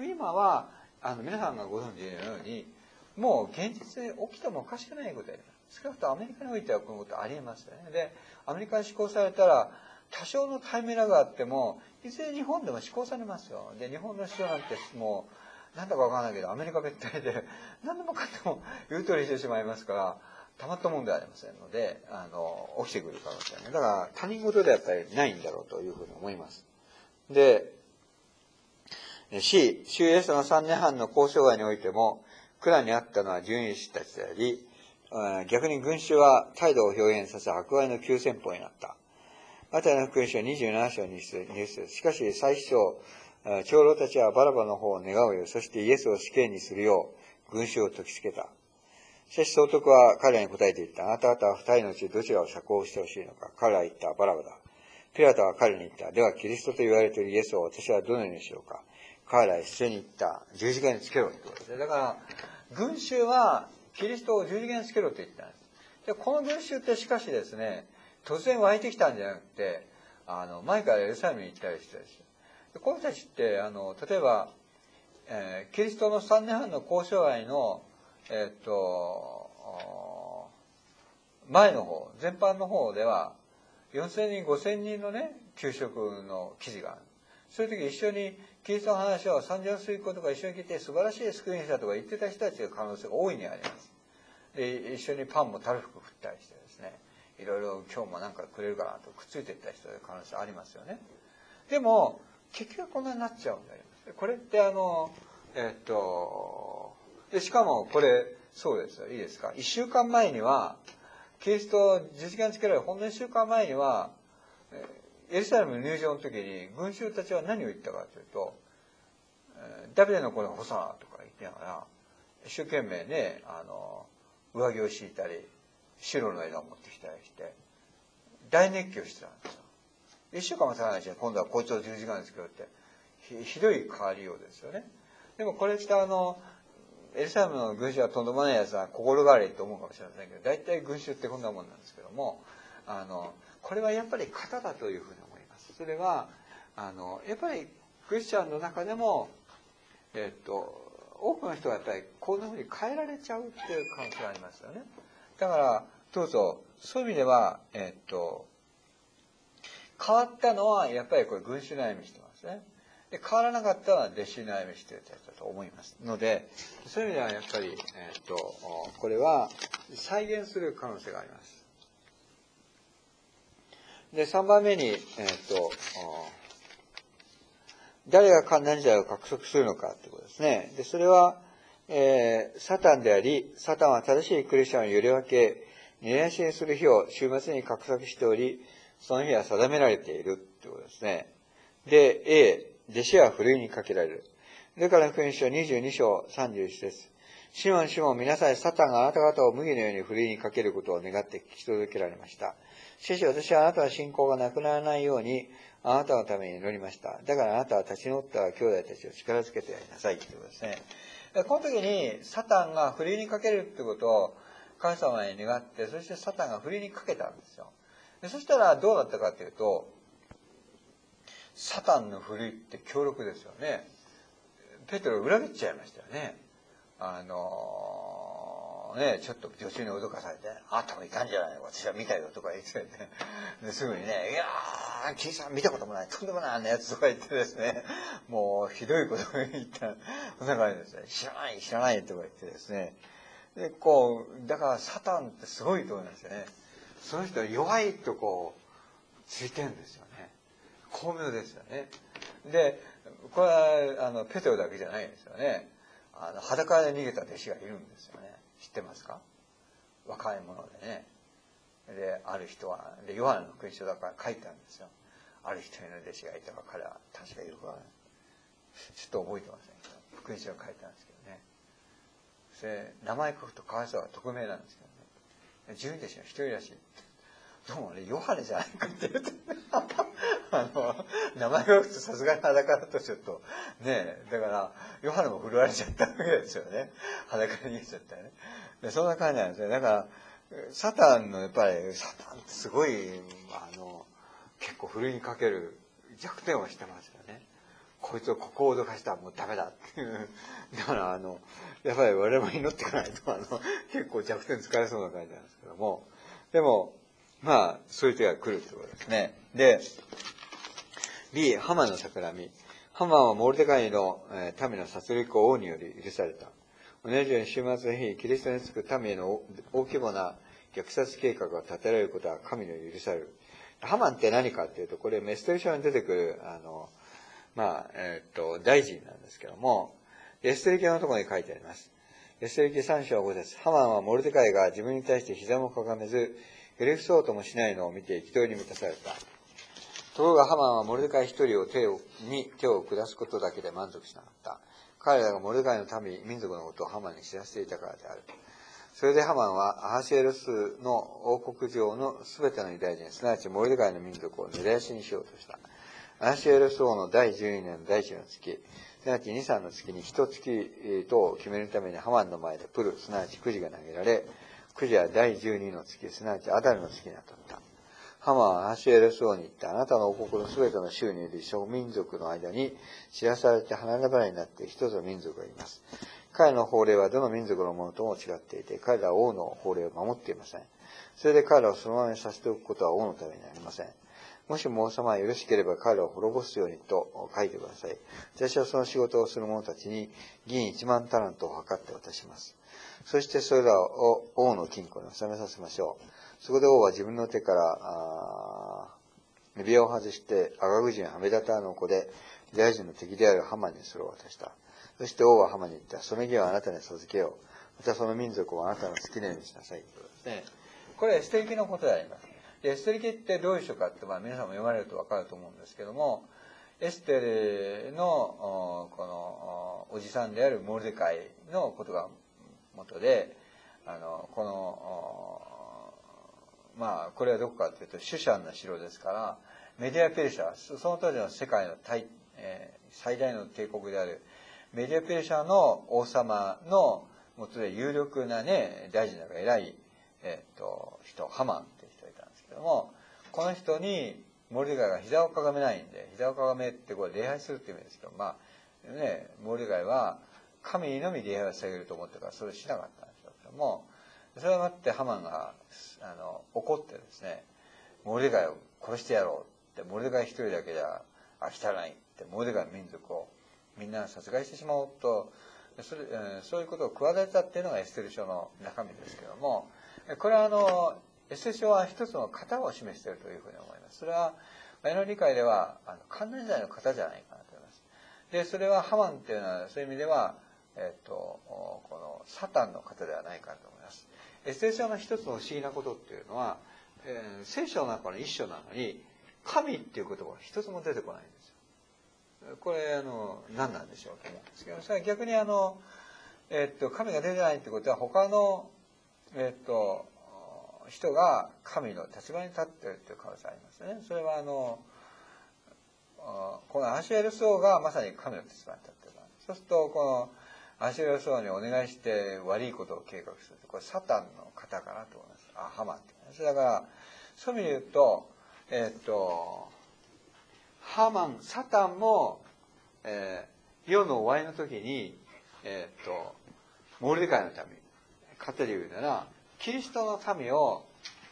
今は、あの、皆さんがご存知のように、もう現実で起きてもおかしくないことであります。少なくともアメリカにおいてはこのことありえますよね。で、アメリカに施行されたら、多少のタイムラグがあっても、いずれ日本でも施行されますよ。で、日本の首相なんてもう、なんだかわからないけど、アメリカ別体で、何でもかんでも言う通りしてしまいますから、たまったもんではありませんので、あの、起きてくる可能性はね。だから、他人事ではやっぱりないんだろうというふうに思います。で、C、主イエスのさんねんはんの交渉外においても、苦難にあったのは準優士たちであり、逆に群衆は態度を表現させ、迫害の急先鋒になった。マタイの福音書にじゅうなな章に節。しかし、最初、長老たちはバラバの方を願うよ。そしてイエスを死刑にするよう、群衆を説きつけた。しかし、総督は彼らに答えて言った。あなた方は二人のうちどちらを釈放してほしいのか。彼らは言った。バラバだ。ピラトは彼に言った。では、キリストと言われているイエスを私はどのようにしようか。彼らは一緒に言った。十字架につけろってことで。だから、群衆はキリストを十字架につけろと言ったんです。で、この群衆ってしかしですね、突然湧いてきたんじゃなくて、あの、前からエルサレムに行ったりしてです。 この人たちって、あの、例えば、えー、キリストのさんねんはんの交渉愛の、えー、っと、前の方、全般の方では、よんせんにん、ごせんにんのね、給食の記事がある。そういう時一緒にキリストの話を三条水庫とか一緒に来て素晴らしい救い主だとか言ってた人たちの可能性が大いにあります。で、一緒にパンもたるふく振ったりしてですね、いろいろ今日もなんかくれるかなとくっついていった人の可能性ありますよね。でも、結局こんなになっちゃうんであります。これってあの、えっと、で、しかもこれ、そうですよ。いいですか。一週間前には、キリスト十字架につけられるほんの一週間前には、エルサレム入場の時に群衆たちは何を言ったかというと、ダビデの子のホサナとか言ってながら、一生懸命ね、あの、上着を敷いたり、白の枝を持ってきたりして、大熱狂してたんですよ。一週間も経たないうちに今度はこいつを十字架につけるって、ひ、ひどい変わりようですよね。でもこれってあの、エルサレムの群衆はとんでもないやつは心変わりと思うかもしれませんけど、大体群衆ってこんなもんなんですけども、あの、これはやっぱり型だというふうに思います。それは、あの、やっぱりクリスチャンの中でも、えっと、多くの人はやっぱりこんなふうに変えられちゃうっていう可能性がありますよね。だから、どうぞ、そういう意味では、えっと、変わったのはやっぱりこれ群衆の歩みしてますね。で、変わらなかったのは弟子の歩みしている人だと思いますので、そういう意味ではやっぱり、えっと、これは再現する可能性があります。で、さんばんめに、えっと、誰が何時代を獲得するのかということですね。で、それは、えー、サタンであり、サタンは正しいクリスチャンをより分け、根なしにする日を週末に画策しており、その日は定められているということですね。で、A、弟子はふるいにかけられる。だから福音書にじゅうに章さんじゅういち節。シモン、シモン、皆さん、サタンがあなた方を麦のようにふるいにかけることを願って聞き届けられました。しかし私はあなたの信仰がなくならないように、あなたのために祈りました。だからあなたは立ち直った兄弟たちを力づけてやりなさいということですね。この時にサタンがふるいにかけるってことを神様に願って、そしてサタンがふるいにかけたんですよ。でそしたらどうだったかというと、サタンのふるいって強力ですよね。ペテロ裏切っちゃいましたよね。あのー、ね、ちょっと女性に脅かされて、あんたもいかんじゃないの、私は見たよとか言ってて、ですぐにね、いやー、キリストは見たこともない、とんでもないあんなやつとか言ってですね、もうひどいことを言った、そんな感じですね。知らない、知らないとか言ってですね。で、こう、だからサタンってすごいと思いますよね。その人は弱いとこう、ついてるんですよね。巧妙ですよね。で、これは、あの、ペテロだけじゃないですよね。あの、裸で逃げた弟子がいるんですよね。知ってますか？若い者でね。で、ある人は、で、ヨハネの福音書だから書いてあるんですよ。ある一人の弟子がいたが、彼は確かいるか、ちょっと覚えてませんけど、福音書が書いてあるんですけどね。で、名前書くとかわいそうは匿名なんですけどね。十二弟子の一人らしい。どうもね、ヨハネじゃないかって言うと、あの、名前が書くとさすがに裸だとちょっと、ねえ、だから、ヨハネも振るわれちゃったわけですよね。裸に逃げちゃったよね。で、そんな感じなんですよ。だから、サタンのやっぱり、サタンってすごい、あの、結構ふるいにかける弱点をしてますよね。こいつをここを脅かしたらもうダメだっていう。だから、あの、やっぱり我々も祈っていかないと、あの、結構弱点使えそうな感じなんですけども。でも、まあ、そういう手が来るってことですね。で、B、ハマンの企み。ハマンはモルデカイの、えー、民の殺戮を王により許された。同じように終末の日、キリストにつく民への大規模な虐殺計画が立てられることは神の許される。ハマンって何かっていうと、これメストリ書に出てくる、あの、まあ、えー、っと、大臣なんですけども、エステル記のところに書いてあります。エステル記さん章ご節。ハマンはモルデカイが自分に対して膝もかがめず、ひれ伏そうともしないのを見て憤りに満たされた。ところがハマンはモルデカイ一人を手をに手を下すことだけで満足しなかった。彼らがモルデカイの民、民族のことをハマンに知らせていたからである。それでハマンはアハシエロスの王国上のすべてのユダヤ人、すなわちモルデカイの民族を根絶やしにしようとした。アハシエロス王のだいじゅうにねんのだいいちの月、すなわちに、さんの月に一月とを決めるためにハマンの前でプル、すなわちくじが投げられ、くじはだいじゅうにの月、すなわちアダルの月に当たった。 ハマはアハシュエロス王に言った。あなたの王国のすべての州にいる諸民族の間に知らされて離れ離れになって一つの民族がいます。彼の法令はどの民族のものとも違っていて、彼らは王の法令を守っていません。それで彼らをそのままにさせておくことは王のためになりません。もしも王様はよろしければ彼らを滅ぼすようにと書いてください。私はその仕事をする者たちに銀一万タラントを測って渡します。そしてそれらを王の金庫に収めさせましょう。そこで王は自分の手から指輪を外してアガグ人ハメダタの子でユダヤ人の敵であるハマンにそれを渡した。そして王はハマンに言った。その義はあなたに授けよう。またその民族をあなたの好きなようにしなさい。ということですね。これはエステル記のことであります。でエステル記ってどういう書かって、まあ、皆さんも読まれると分かると思うんですけども、エステルのこのおじさんであるモルデカイのことが元で、あのこのまあこれはどこかというとシュシャンの城ですから、メディアペルシャ、その当時の世界の最、えー、最大の帝国であるメディアペルシャの王様の元で有力なね大臣だから偉い、えー、と人ハマンっていう人がいたんですけども、この人にモルデカイが膝をかがめないんで、膝をかがめってこれ礼拝するっていう意味ですけど、まあねモルデカイは神のみ礼拝をされると思ってからそれをしなかったんですけども、それを待ってハマンがあの怒ってですね、モルデカイを殺してやろうって、モルデカイ一人だけじゃ飽き足らないってモルデカイの民族をみんな殺害してしまおうと、それ、えー、そういうことを企てたっていうのがエステル書の中身ですけども、これはあのエステル書は一つの型を示しているというふうに思います。それは私の理解ではあの観覧時代の型じゃないかなと思います。でそれはハマンっていうのはそういう意味では、えー、とこのサタンの型ではないかと思います。エステル書の一つの不思議なことっていうのは、えー、聖書の中の一書なのに神っていう言葉が一つも出てこないんですよ。これあの何なんでしょうと思うんですけど、それは逆にあの、えっと神が出てないってことは他の、えっと人が神の立場に立っているという可能性がありますね。それはあのこのアハシュエロス王がまさに神の立場に立っている。そうするとこのアハシュエロス王にお願いして悪いことを計画すると、これサタンの方かなと思います。あハマンって言うんです。だからそういう意味で言うと、えっとハマン、サタンも、えー、世の終わりの時に、えー、っと、モルデカイの民、勝手に言うなら、キリストの民を、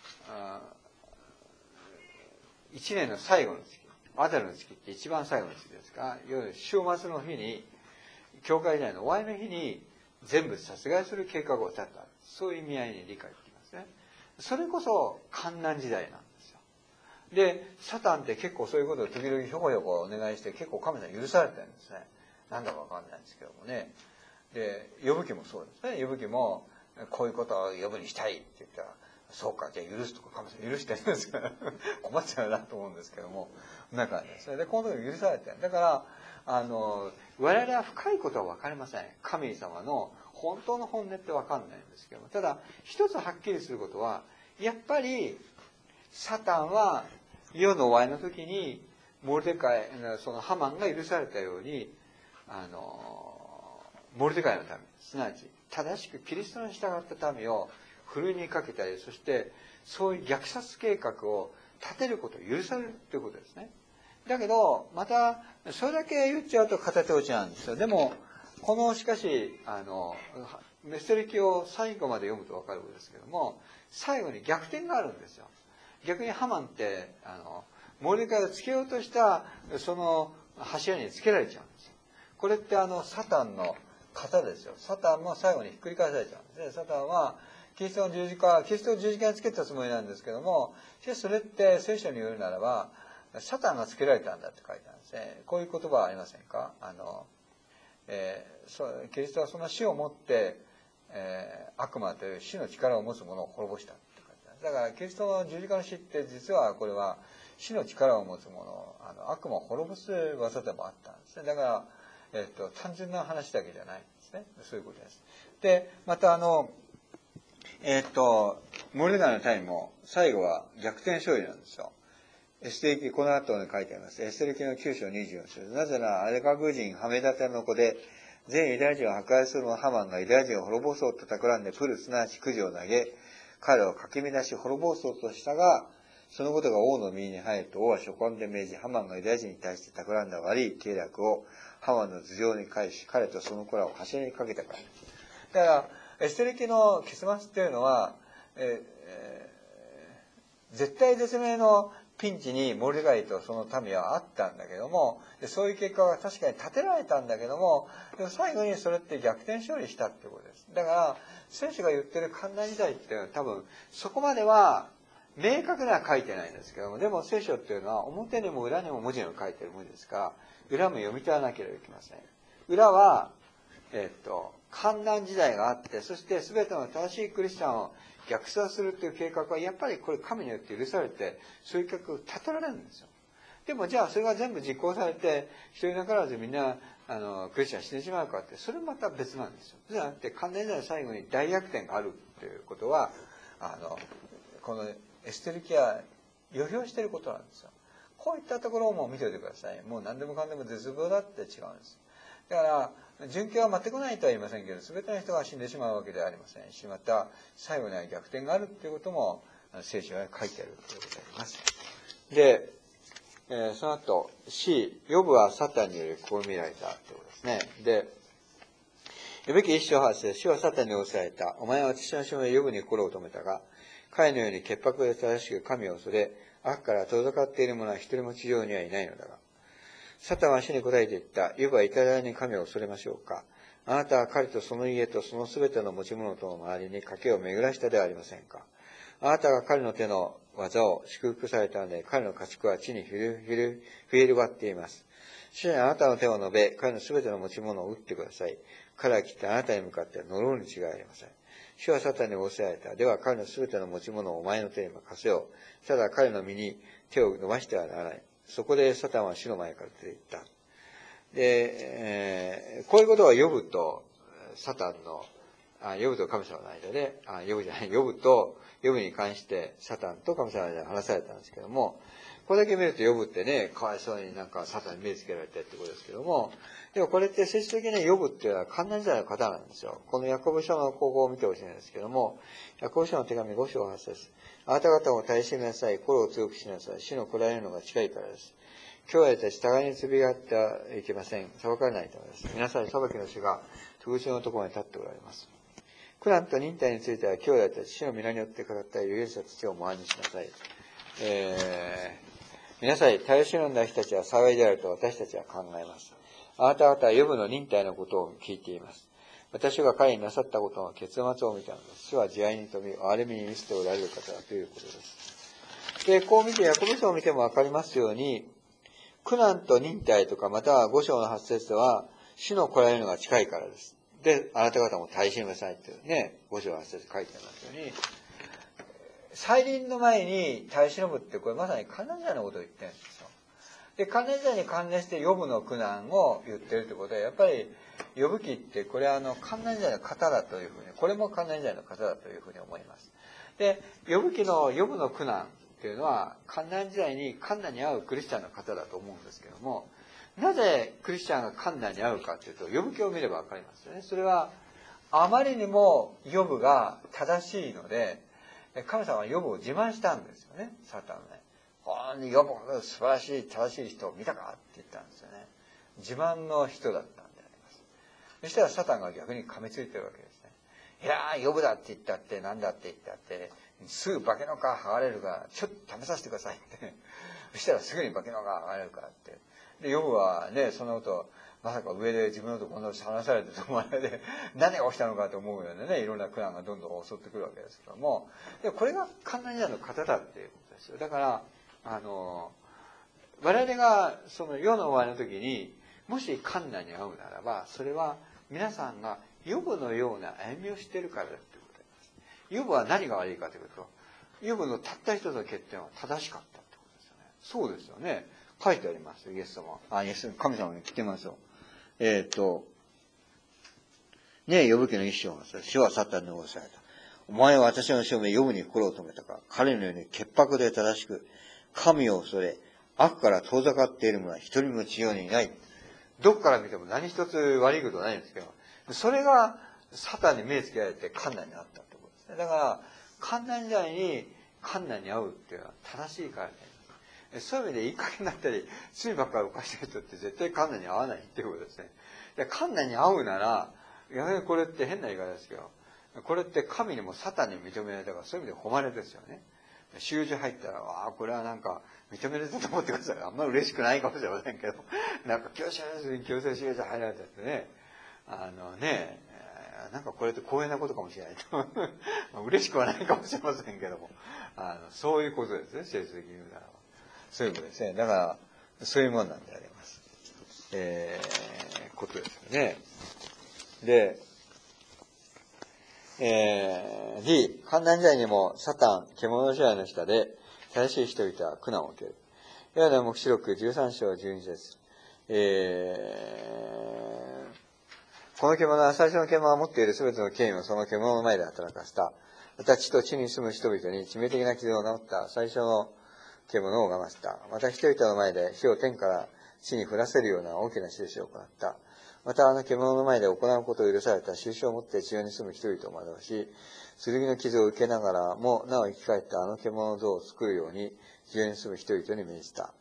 一年の最後の月、アダルの月って一番最後の月ですから、夜週末の日に、教会時代の終わりの日に全部殺害する計画を立てた。そういう意味合いに理解できますね。それこそ観難時代なんですよ。で、サタンって結構そういうことを時々ひょこひょこお願いして結構神様許されてるんですね。なんだかわかんないんですけどもね。で、呼ぶ記もそうですね。呼ぶ記もこういうことを呼ぶにしたいって言ったら、そうか、じゃあ許すとか神様許してるんですから困っちゃうなと思うんですけども。なんかね、それでこの時許されてる。だから、あの、我々は深いことはわかりません。神様の本当の本音ってわかんないんですけども。ただ、一つはっきりすることは、やっぱり、サタンは世の終わりの時にモルデカイ、そのハマンが許されたように、あの、モルデカイのため、すなわち正しくキリストに従った民をふるいにかけたり、そしてそういう虐殺計画を立てることを許されるということですね。だけど、また、それだけ言っちゃうと片手落ちなんですよ。でも、この、しかし、あの、メステル記を最後まで読むと分かることですけども、最後に逆転があるんですよ。逆にハマンって、あの、モルデカイをつけようとした、その柱につけられちゃうんですよ。これってあの、サタンの型ですよ。サタンも最後にひっくり返されちゃうんですね。サタンは、キリストの十字架、キリストを十字架につけたつもりなんですけども、しかしそれって聖書に言うならば、サタンがつけられたんだって書いてあるんですね。こういう言葉はありませんか？あの、えー、そうキリストはその死をもって、えー、悪魔という死の力を持つ者を滅ぼしたって書いてある。だからキリストの十字架の死って実はこれは死の力を持つ者、あの悪魔を滅ぼす技でもあったんですね。だから、えっと、単純な話だけじゃないんですね。そういうことです。で、またあの、えっと、モルデカイの民も最後は逆転勝利なんですよ。エステル記、この後に書いてあります。エステル記のきゅう章にじゅうよん節。なぜなら、アレカグ人ハメダテの子で、全ユダヤ人を破壊するのハマンがユダヤ人を滅ぼそうと企んでプル、すなわちくじを投げ、彼をかき乱し滅ぼそうとしたが、 そのことが王の耳に入ると、王は書簡で命じ、ハマンがユダヤ人に対して企んだ悪い計略をハマンの頭上に返し、彼とその子らを柱にかけたから。だから、エステル記の結末っていうのは、ええー、絶対絶命のピンチにモルデカイとその民はあったんだけども、そういう結果が確かに立てられたんだけども、でも最後にそれって逆転勝利したってことです。だから、聖書が言ってる観難時代っていうのは多分、そこまでは明確には書いてないんですけども、でも聖書っていうのは表にも裏にも文字にも書いてる文字ですから、裏も読み取らなければいけません。裏は、えっと、観難時代があって、そして全ての正しいクリスチャンを虐殺するっていう計画は、やっぱりこれ神によって許されて、そういう計画を立てられるんですよ。でもじゃあそれが全部実行されて、一人なからずみんな、あの、クリスチャン死んでしまうかって、それまた別なんですよ。じゃなくて、観難時代の最後に大逆転があるっていうことは、あの、このエステル記は予表していることなんですよ。こういったところも見ておいてください。もう何でもかんでも絶望だって違うんです。だから、殉教は全くないとは言いませんけど、全ての人が死んでしまうわけではありませんし、また、最後には逆転があるっていうことも、聖書は書いてあるということであります。で、えー、その後、C、ヨブはサタンにより試みられたということですね。で、呼ぶ記一章八節、主はサタンに押された。お前は私の証明ヨブに心を止めたが、彼のように潔白で正しく神を恐れ、悪から遠ざかっている者は一人も地上にはいないのだが。サタンは主に答えて言った。ヨブはいたずらに神を恐れましょうか。あなたは彼とその家とそのすべての持ち物との周りに賭けを巡らしたではありませんか。あなたが彼の手の技を祝福されたので、彼の家畜は地に増え広がっています。主にあなたの手を述べ、彼のすべての持ち物を打ってください。彼はきっとあなたに向かって呪うに違いありません。主はサタンに仰せられた。では彼のすべての持ち物をお前の手に任せよう。ただ彼の身に手を伸ばしてはならない。そこでサタンは主の前から出て行った。で、えー、こういうことはヨブとサタンの、あ、ヨブと神様の間で、あ、ヨブじゃない、ヨブと、ヨブに関してサタンと神様の間で話されたんですけども、これだけ見るとヨブってね、かわいそうになんかサタンに目つけられてってことですけども、でもこれって聖書的にヨブっていうのは観難時代の方なんですよ。このヤコブ書の高校を見てほしいんですけども、ヤコブ書の手紙ご章はち節。あなた方も耐えしめなさい。心を強くしなさい。主の来られるのが近いからです。兄弟たち互いに罪があってはいけません。裁かれないためです。皆さん、裁きの主が特殊のところに立っておられます。苦難と忍耐については、兄弟たち、主の皆によって語った許した父を模範にしなさい。えー、皆さん、耐え忍んだ人たちは幸いであると私たちは考えます。あなた方はヨブの忍耐のことを聞いています。私が彼になさったことの結末を見たのです。主は慈愛に富み、憐れみに満ちておられる方だということです。で、こう見て、ヤコブ書を見てもわかりますように、苦難と忍耐とか、または五章の八節では、主の来られるのが近いからです。で、あなた方も耐え忍びなさいってね、五章八節書いてありますように、再臨の前に耐え忍ぶって、これまさに観難時代のことを言ってるんですよ。で、観難時代に関連してヨブの苦難を言ってるってことは、やっぱり、ヨブ記って、これはあの、観難時代の方だというふうに、これも観難時代の方だというふうに思います。で、ヨブ記のヨブの苦難っていうのは、観難時代に観難に遭うクリスチャンの方だと思うんですけども、なぜクリスチャンが観難に遭うかというと、ヨブ記を見ればわかりますよね。それは、あまりにもヨブが正しいので、神様はヨブを自慢したんですよね、サタンはね。こんなヨブが素晴らしい、正しい人を見たかって言ったんですよね。自慢の人だったんであります。そしたらサタンが逆に噛みついてるわけですね。いやー、ヨブだって言ったって、なんだって言ったって、すぐ化けの皮剥がれるから、ちょっと試させてくださいって。そしたらすぐに化けの皮剥がれるからって。で、ヨブはね、そのこと、まさか上で自分のことこんなこと話されてると思わないで、何が起きたのかと思うようなね、いろんな苦難がどんどん襲ってくるわけですけども、でこれが観難時代の方だっていうことですよ。だから、あの、我々がその世の終わりの時に、もし観難に遭うならば、それは皆さんがヨブのような歩みをしているからだということです。ヨブは何が悪いかというと、ヨブのたった一つの欠点は正しかったってことですよね。そうですよね。書いてあります、イエス様。あ、イエス、神様に来てますよ。えっ、ー、と、ねえ、ヨブ記の一章がさ、主はサタンに仰せられた。お前は私の証明、ヨブに心を止めたか。彼のように潔白で正しく、神を恐れ、悪から遠ざかっている者は一人も地上にいない。どこから見ても何一つ悪いことないんですけど、それがサタンに目つけられて観難になったってことですね。だから、観難時代に困難に遭うっていうのは正しいからね。そういう意味でいい加減だったり、罪ばっかり犯してる人って絶対困難に遭わないっていうことですね。で、困難に遭うなら、やはりこれって変な言い方ですけど、これって神にもサタンにも認められたから、そういう意味で誉れですよね。習字入ったら、わあ、これはなんか認められたと思ってください。あんまり嬉しくないかもしれませんけど、なんか強制に強制習字入られたってね、あのね、なんかこれって光栄なことかもしれないと。まあ嬉しくはないかもしれませんけども、あのそういうことですね、聖書的に言うならば。そういうことですね。だから、そういうもんなんであります。えー、ことですよね。で、えー、D、観覧時代にもサタン、獣支配の下で正しい人々は苦難を受ける。ヨハネの黙示録じゅうさん章じゅうに節。えー、この獣は最初の獣は持っているすべての権威をその獣の前で働かせた。また地と地に住む人々に致命的な傷を治った最初の獣を拝ませた。また人々の前で火を天から地に降らせるような大きな印を行った。またあの獣の前で行うことを許された印を持って地上に住む人々を惑わし、剣の傷を受けながらもなお生き返ったあの獣の像を作るように地上に住む人々に命じた。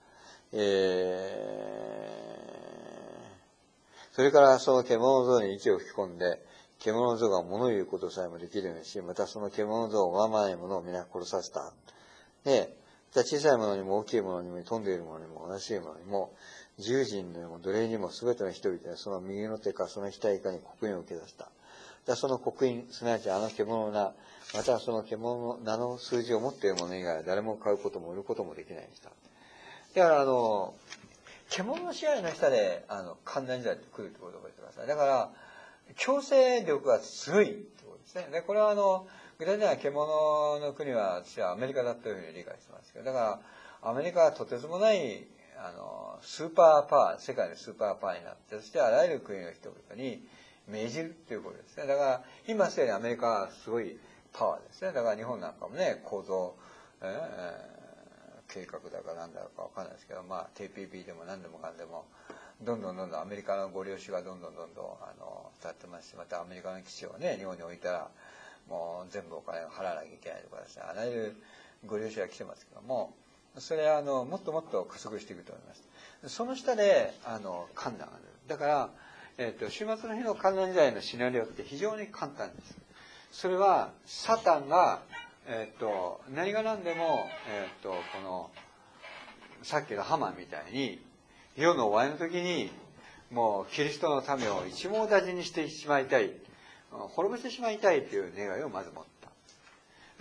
えー、それからその獣の像に息を吹き込んで、獣の像が物言うことさえもできるようにし、またその獣の像を拝まない者を皆殺させた。で、また小さいものにも大きいものにも飛んでいるものにも同じいものにも、自由人にも奴隷にもすべての人々はその右の手かその額かに刻印を受け出した。だその刻印、すなわちあの獣の名、またその獣の名の数字を持っている者以外は誰も買うことも売ることもできないにした。だからあの、獣の支配の下で、あの、観覧時代って来るってことを覚えてください。だから、強制力が強いってことですね。で、これはあの、具体的には獣の国は私はアメリカだというふうに理解してますけど、だからアメリカはとてつもないあのスーパーパワー、世界のスーパーパワーになって、そしてあらゆる国の人々に命じるっていうことですね。だから今すでにアメリカはすごいパワーですね。だから日本なんかもね、構造、えー、計画だかなんだかわかんないですけど、まあ ティーピーピー でも何でもかんでも、どんどんどんどんアメリカのご領主がどんどんどんどんあの立ってますし、またアメリカの基地をね、日本に置いたら、もう全部お金を払わなきゃいけないとかですね、あらゆるご領主が来てますけども、それはあのもっともっと加速していくと思います。その下であの観覧が出る。だから、えーと、終末の日の観覧時代のシナリオって非常に簡単です。それはサタンが、えーと、何が何でも、えーと、このさっきのハマンみたいに世の終わりの時にもうキリストの民を一網打尽にしてしまいたい、滅ぼしてしまいたいという願いをまず持った。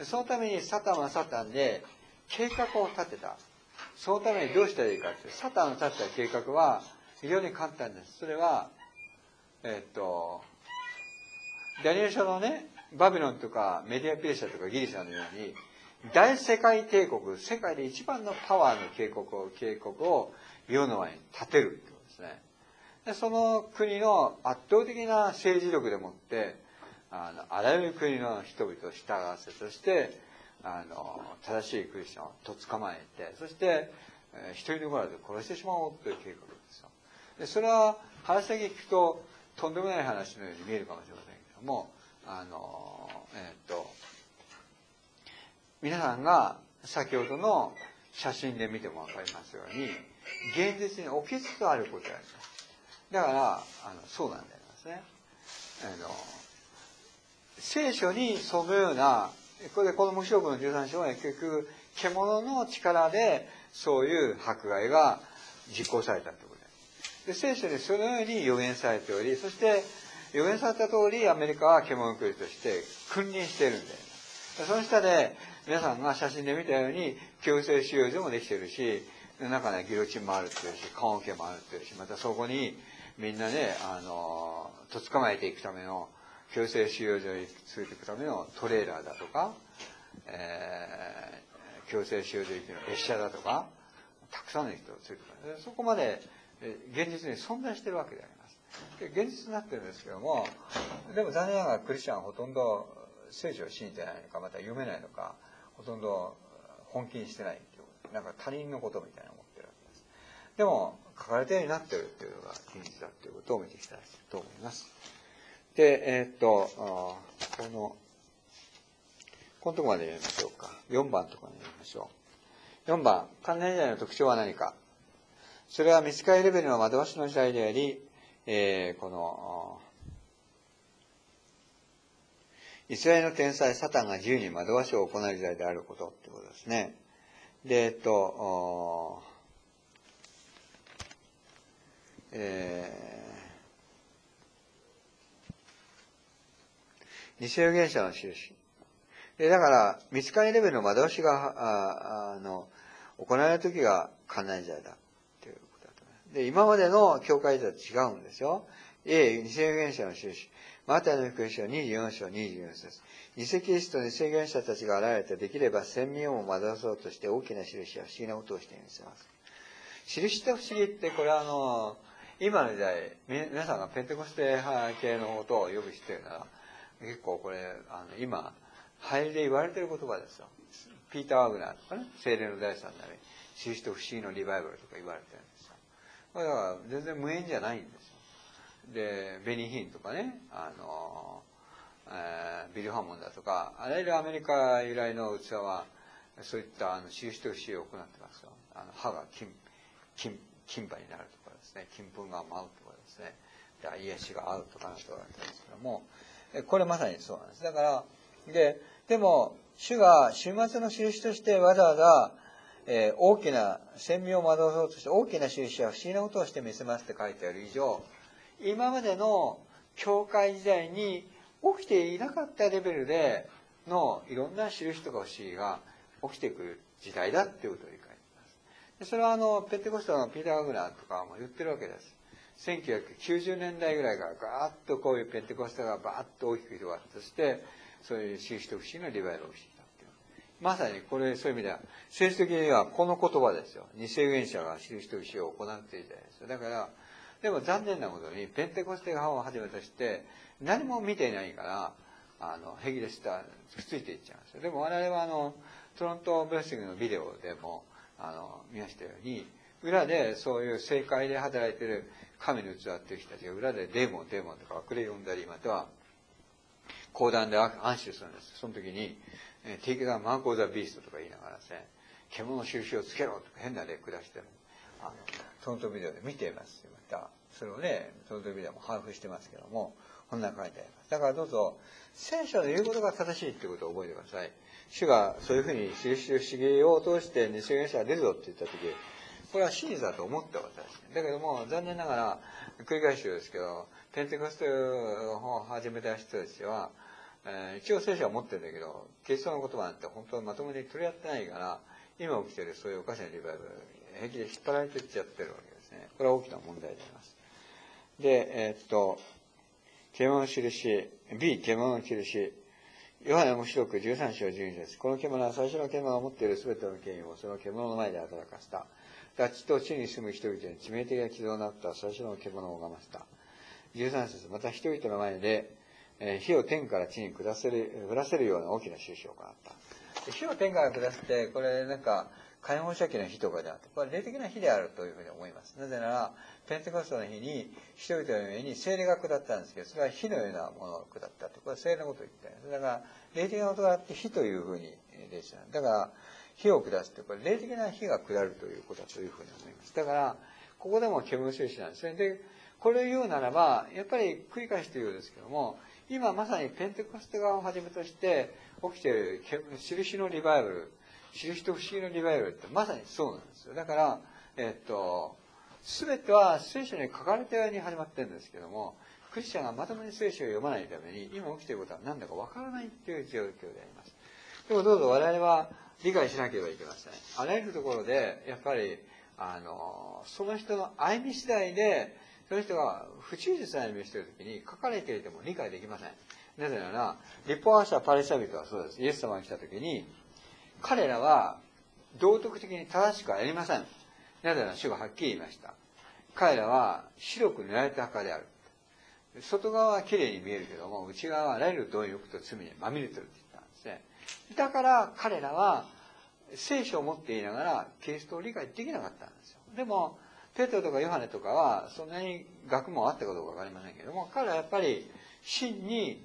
そのためにサタンはサタンで計画を立てた。そのためにどうしたらいいかって、サタンの立てた計画は非常に簡単です。それは、えっと、ダニエル書のね、バビロンとかメディアペルシャとかギリシャのように、大世界帝国、世界で一番のパワーの警告を、警告を世の前に立てるってことですね。でその国の圧倒的な政治力でもって、あの、あらゆる国の人々を従わせ、そして、あの、正しいクリスチャンをと捕まえて、そして、えー、一人残らず殺してしまおうという計画ですよ。で、それは話だけ聞くと、とんでもない話のように見えるかもしれませんけども、あの、えー、っと、皆さんが先ほどの写真で見てもわかりますように、現実に起きつつあることであります。だから、あの、そうなんでありますね。あの、聖書にそのような、これでこの黙示録のじゅうさん章は結局、獣の力でそういう迫害が実行されたということで。で、聖書にそのように予言されており、そして予言された通りアメリカは獣国として君臨しているんで、その下で皆さんが写真で見たように強制収容所もできているし、中にはギロチンもあるっていうし、棺桶もあるっていうし、またそこにみんなね、あの、と捕まえていくための強制収容所に連れていくためのトレーラーだとか、えー、強制収容所行きの列車だとか、たくさんの人を連れてくる。そこまで現実に存在しているわけであります。で現実になってるんですけども、でも残念ながらクリスチャンはほとんど聖書を信じてないのか、また読めないのか、ほとんど本気にしてないっていう、なんか他人のことみたいな思ってるわけです。でも書かれたようになっているっていうのが現実だっていうことを見ていきたいと思います。で、えー、っと、この、 このところまで読みましょうか。よんばんとかに読みましょう。よんばん、関連時代の特徴は何か。それは見つかりレベルの惑わしの時代であり、えー、この、イスラエルの天才サタンが自由に惑わしを行う時代であることってことですね。で、えっと、えー、偽預言者の印。で、だから、見つかりレベルの惑わしが、ああの、行われる時が観覧時代だ。ということだと思います。で、今までの教会時代と違うんですよ。A、偽預言者の印。マタイの福音書にじゅうよんしょうにじゅうよんせつ。偽キリスト、偽預言者たちが現れて、できれば千民をも惑わそうとして大きな印や不思議なことをしてみせます。印と不思議って、これはあの、今の時代、皆さんがペンテコステ派系のことをよく知ってるなら、結構これ、あの、今、流行りで言われてる言葉ですよ。ピーター・ワグナーとかね、精霊の第三なり、印と不思議のリバイバルとか言われてるんですよ。だから全然無縁じゃないんですよ。で、ベニーヒンとかね、あの、えー、ビル・ハモンだとか、あらゆるアメリカ由来の器は、そういったあの印と不思議を行ってますよ。あの歯が金、金、金歯になるとかですね、金粉が舞うとかですね、で、癒しが合うとかなと言われてるんですけども、これまさにそうなんです。だから、で、でも、主が終末の印としてわざわざ、えー、大きな、千民を惑わそうとして大きな印や不思議なことをして見せますって書いてある以上、今までの教会時代に起きていなかったレベルでのいろんな印とか不思議が起きてくる時代だっていうことを理解します。でそれはあの、ペンテコストのピーター・ワグナーとかも言ってるわけです。せんきゅうひゃくきゅうじゅうねんだいぐらいからガーッとこういうペンテコストがバーッと大きく広がって、そしてそういう印と不思議なリバイバルをしてきたっていう。まさにこれ、そういう意味では、政治的にはこの言葉ですよ。偽預言者が印と不思議を行うっていう時代ですよ。だから、でも残念なことに、ペンテコステ派をはじめとして、何も見ていないから、あの、平気でした、くっついていっちゃうんですよ。でも我々はあの、トロントブレッシングのビデオでも、あの、見ましたように、裏でそういう政界で働いている神の器っていう人たちが裏でデーモン、デーモンとか悪霊呼んだり、または、講談で暗視するんです。その時に、敵がマーコー・ザ・ビーストとか言いながらですね、獣の印をつけろとか変な例下してる。あの、トロントビデオで見ています。また、それをね、トロントビデオも把握してますけども、こんな書いてあります。だからどうぞ、聖書の言うことが正しいっていうことを覚えてください。主がそういうふうに印と不思議を通して偽預言者が出るぞって言った時、これは真実だと思ったわけです。だけども、残念ながら、繰り返しですけど、ペンテコステを始めた人たちは、えー、一応聖書は持ってるんだけど、キリストの言葉なんて本当にまともに取り合ってないから、今起きているそういうおかしなリバイバル、平気で引っ張られていっちゃってるわけですね。これは大きな問題であります。で、えー、っと、獣の印、B、獣の印。ヨハネも白くじゅうさんしょうじゅうにせつ。この獣は最初の獣が持っているすべての権威をその獣の前で働かせた。地と地に住む人々に致命的な傷をなった最初の獣を拝ませた。じゅうさんせつ。また人々の前で、えー、火を天から地に下せる、降らせるような大きな印を行った。火を天から下すって、これなんか、解放者期の火とかであって、これ霊的な火であるというふうに思います。なぜなら、ペンテコストの日に人々の上に聖霊が下ったんですけど、それは火のようなものを下ったって、これは聖霊のことを言ってるんです。だから、霊的なことがあって火というふうに例示した。だから、火を下すって、これ霊的な火が下るということだというふうに思います。だから、ここでも煙の印なんですね。で、これを言うならば、やっぱり繰り返して言うようですけども、今まさにペンテコステ側をはじめとして起きている印のリバイバル、印と不思議のリバイバルってまさにそうなんですよ。だから、えっと、すべては聖書に書かれたように始まってるんですけども、クリスチャンがまともに聖書を読まないために、今起きていることは何だかわからないという状況であります。でもどうぞ我々は理解しなければいけません。あらゆるところで、やっぱり、あの、その人の歩み次第で、その人が不忠実な歩みをしているときに書かれていても理解できません。なぜなら、立法者パリサイ人はそうです。イエス様が来たときに、彼らは道徳的に正しくありません。なぜなら主がはっきり言いました。彼らは白く塗られた墓である。外側は綺麗に見えるけども、内側はあらゆる貪欲と罪にまみれてるって言ったんですね。だから彼らは聖書を持っていながらキリストを理解できなかったんですよ。でも、ペテロとかヨハネとかはそんなに学問あったかどうかわかりませんけれども、彼らはやっぱり真に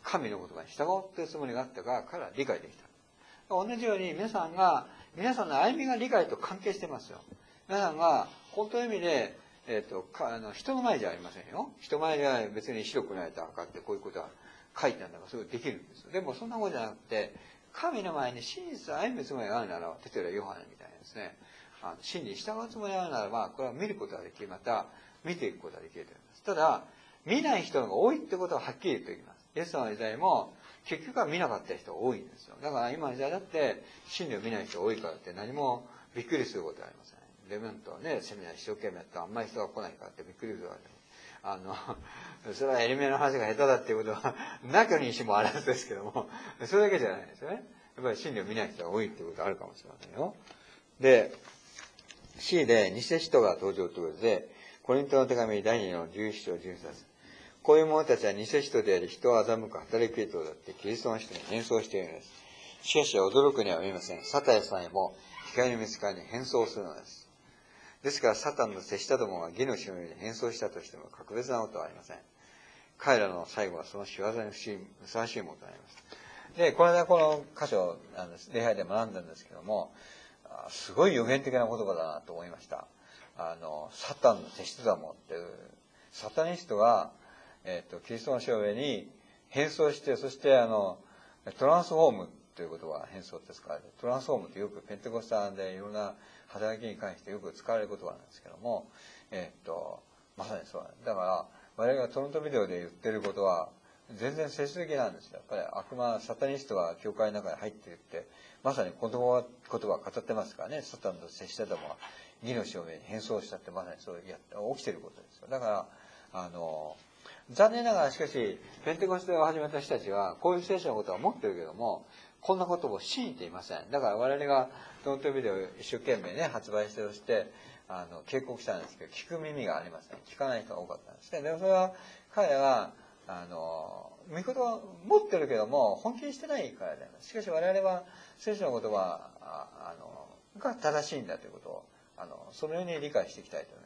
神の言葉に従おうというつもりがあったから彼は理解できた。同じように皆さんが、皆さんの歩みが理解と関係してますよ。皆さんが本当の意味で、えっと、かあの人の前じゃありませんよ。人前では別に白くないと赤ってこういうことは書いてあるんだから、それができるんですよ。でもそんなことじゃなくて、神の前に真実を歩むつもりがあるなら、例えばヨハネみたいなですね、あの真に従うつもりがあるならば、これは見ることができる。また、見ていくことができると思います。ただ、見ない人が多いってことははっきり言っておきます。イエス様の時代も、結局は見なかった人が多いんですよ。だから今の時代だって、真理を見ない人が多いからって何もびっくりすることはありません。レベントはね、セミナー一生懸命やったらあんまり人が来ないからってびっくりするわけです。あの、それはエリメの話が下手だっていうことは、なきゃにしもあらずですけども、それだけじゃないですよね。やっぱり真理を見ない人が多いっていうことがあるかもしれませんよ。で、C で偽使徒が登場ということで、コリントの手紙だいにのじゅういち章じゅうに節。こういう者たちは偽使徒であり、人を欺く働き人だってキリストの人に変装しているのです。しかし驚くには見えません。サタンさえも光の見つかりに変装するのです。ですからサタンの接したどもが義のしもべに変装したとしても格別なことはありません。彼らの最後はその仕業にふさわしいものとなります。で、この間この箇所、あの礼拝で学んだんですけども、すごい予言的な言葉だなと思いました。あの、サタンの手下だもんっていう、サタニストが、えっと、キリストのしもべに変装して、そしてあの、トランスフォームという言葉が変装って使われる。トランスフォームってよくペンテコスタでいろんな働きに関してよく使われる言葉なんですけども、えっと、まさにそうなんです。だから、我々がトロントビデオで言ってることは、全然接続的なんですよ。やっぱり悪魔、サタニストが教会の中に入っていって、まさに言葉、言葉を語ってますからね、サタンと接してたものは、義の証明に変装したってまさにそうや起きてることですよ。だから、あの、残念ながらしかし、ペンテコステを始めた人たちは、こういう聖書のことは持ってるけども、こんなことを信じていません。だから我々がトロントビデオを一生懸命ね、発売してそして、あの、警告したんですけど、聞く耳がありません。聞かない人が多かったんですね。でもそれは、彼らは、あの、御言葉を持ってるけども、本気にしてないからであります。しかし我々は、聖書の言葉、あの、が正しいんだということを、あの、そのように理解していきたいと思います。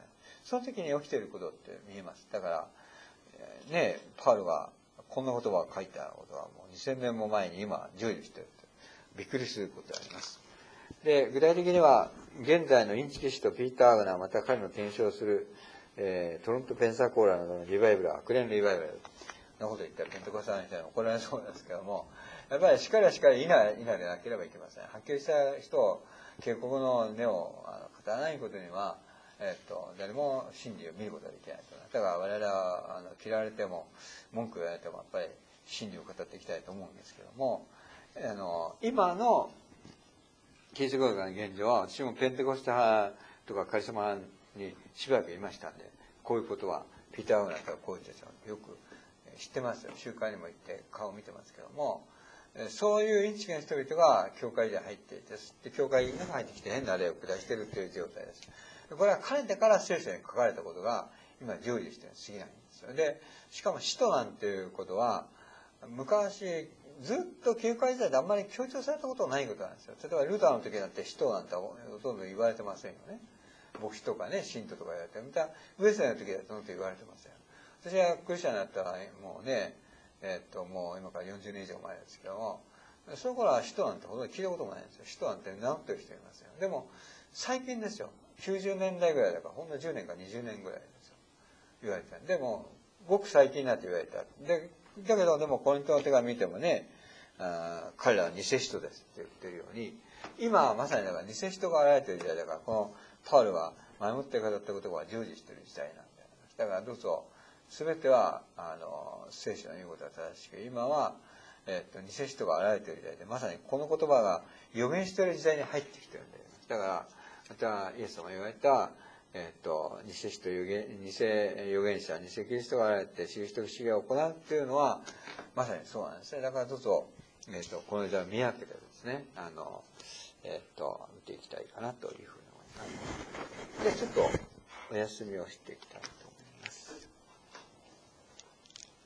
その時に起きていることって見えます。だから、ね、パウルがこんな言葉を書いたことはもうにせんねんも前に今成就していると。びっくりすることがあります。で、具体的には、現在のインチキ氏とピーター・アグナー、また彼の転生する、えー、トロント・ペンサコーラなどのリバイバルは悪霊のリバイバルのことを言ったらペンテコステの人に怒られそうなんですけども、やっぱりしっかりはしっかりいな、いなでなければいけません。はっきりした人を、警告の根をあの語らないことには、えっと、誰も真理を見ることができないと。だから我々は、あの、嫌われても、文句言われても、やっぱり真理を語っていきたいと思うんですけども、あの、今の、キリスト教会の現状は、私もペンテコステ派とかカリスマ派にしばらくいましたんで、こういうことは、ピーター・アグナーとかこういう人たちはよく知ってますよ。集会にも行って顔を見てますけども、そういうインチキな人々が教会で入っていて、で教会が入ってきて変な例を下しているという状態です。これはかねてから聖書に書かれたことが今成就してるに過ぎないんですよ。で、しかも使徒なんていうことは、昔ずっと教会時代であんまり強調されたことはないことなんですよ。例えばルターの時だって使徒なんてほとんど言われてませんよね。牧師とかね、信徒とか言われて、またウェスレーの時だと言われてません。私はクリスチャンになったらもうね、えっと、もう今からよんじゅうねん以上前ですけども、その頃は使徒なんてほとんど聞いたこともないんですよ。使徒なんて名乗ってる人いますよ。でも、最近ですよ。きゅうじゅうねんだいぐらいだから、ほんのじゅうねんかにじゅうねんぐらいですよ。言われてた。でも、ごく最近になって言われた。で、だけど、でも、コリントの手紙見てもね、あ彼らは偽使徒ですって言ってるように、今はまさにだから偽使徒が現れている時代だから、このパウルが前もって語った言葉は成就している時代なんだよ。だからどうぞ、すべては、あの、聖書の言うことは正しく、今は、えっと、偽使徒が現れている時代で、まさにこの言葉が予言している時代に入ってきてるんだよ。だから、また、イエス様が言われた、えっと、偽使徒預言、偽預言者、偽キリストが現れて、印と不思議を行うっていうのは、まさにそうなんですね。だからどうぞ、えっと、この時代を見分けてですね、あの、えっと、見ていきたいかなというふうに思います。で、ちょっと、お休みをしていきたい。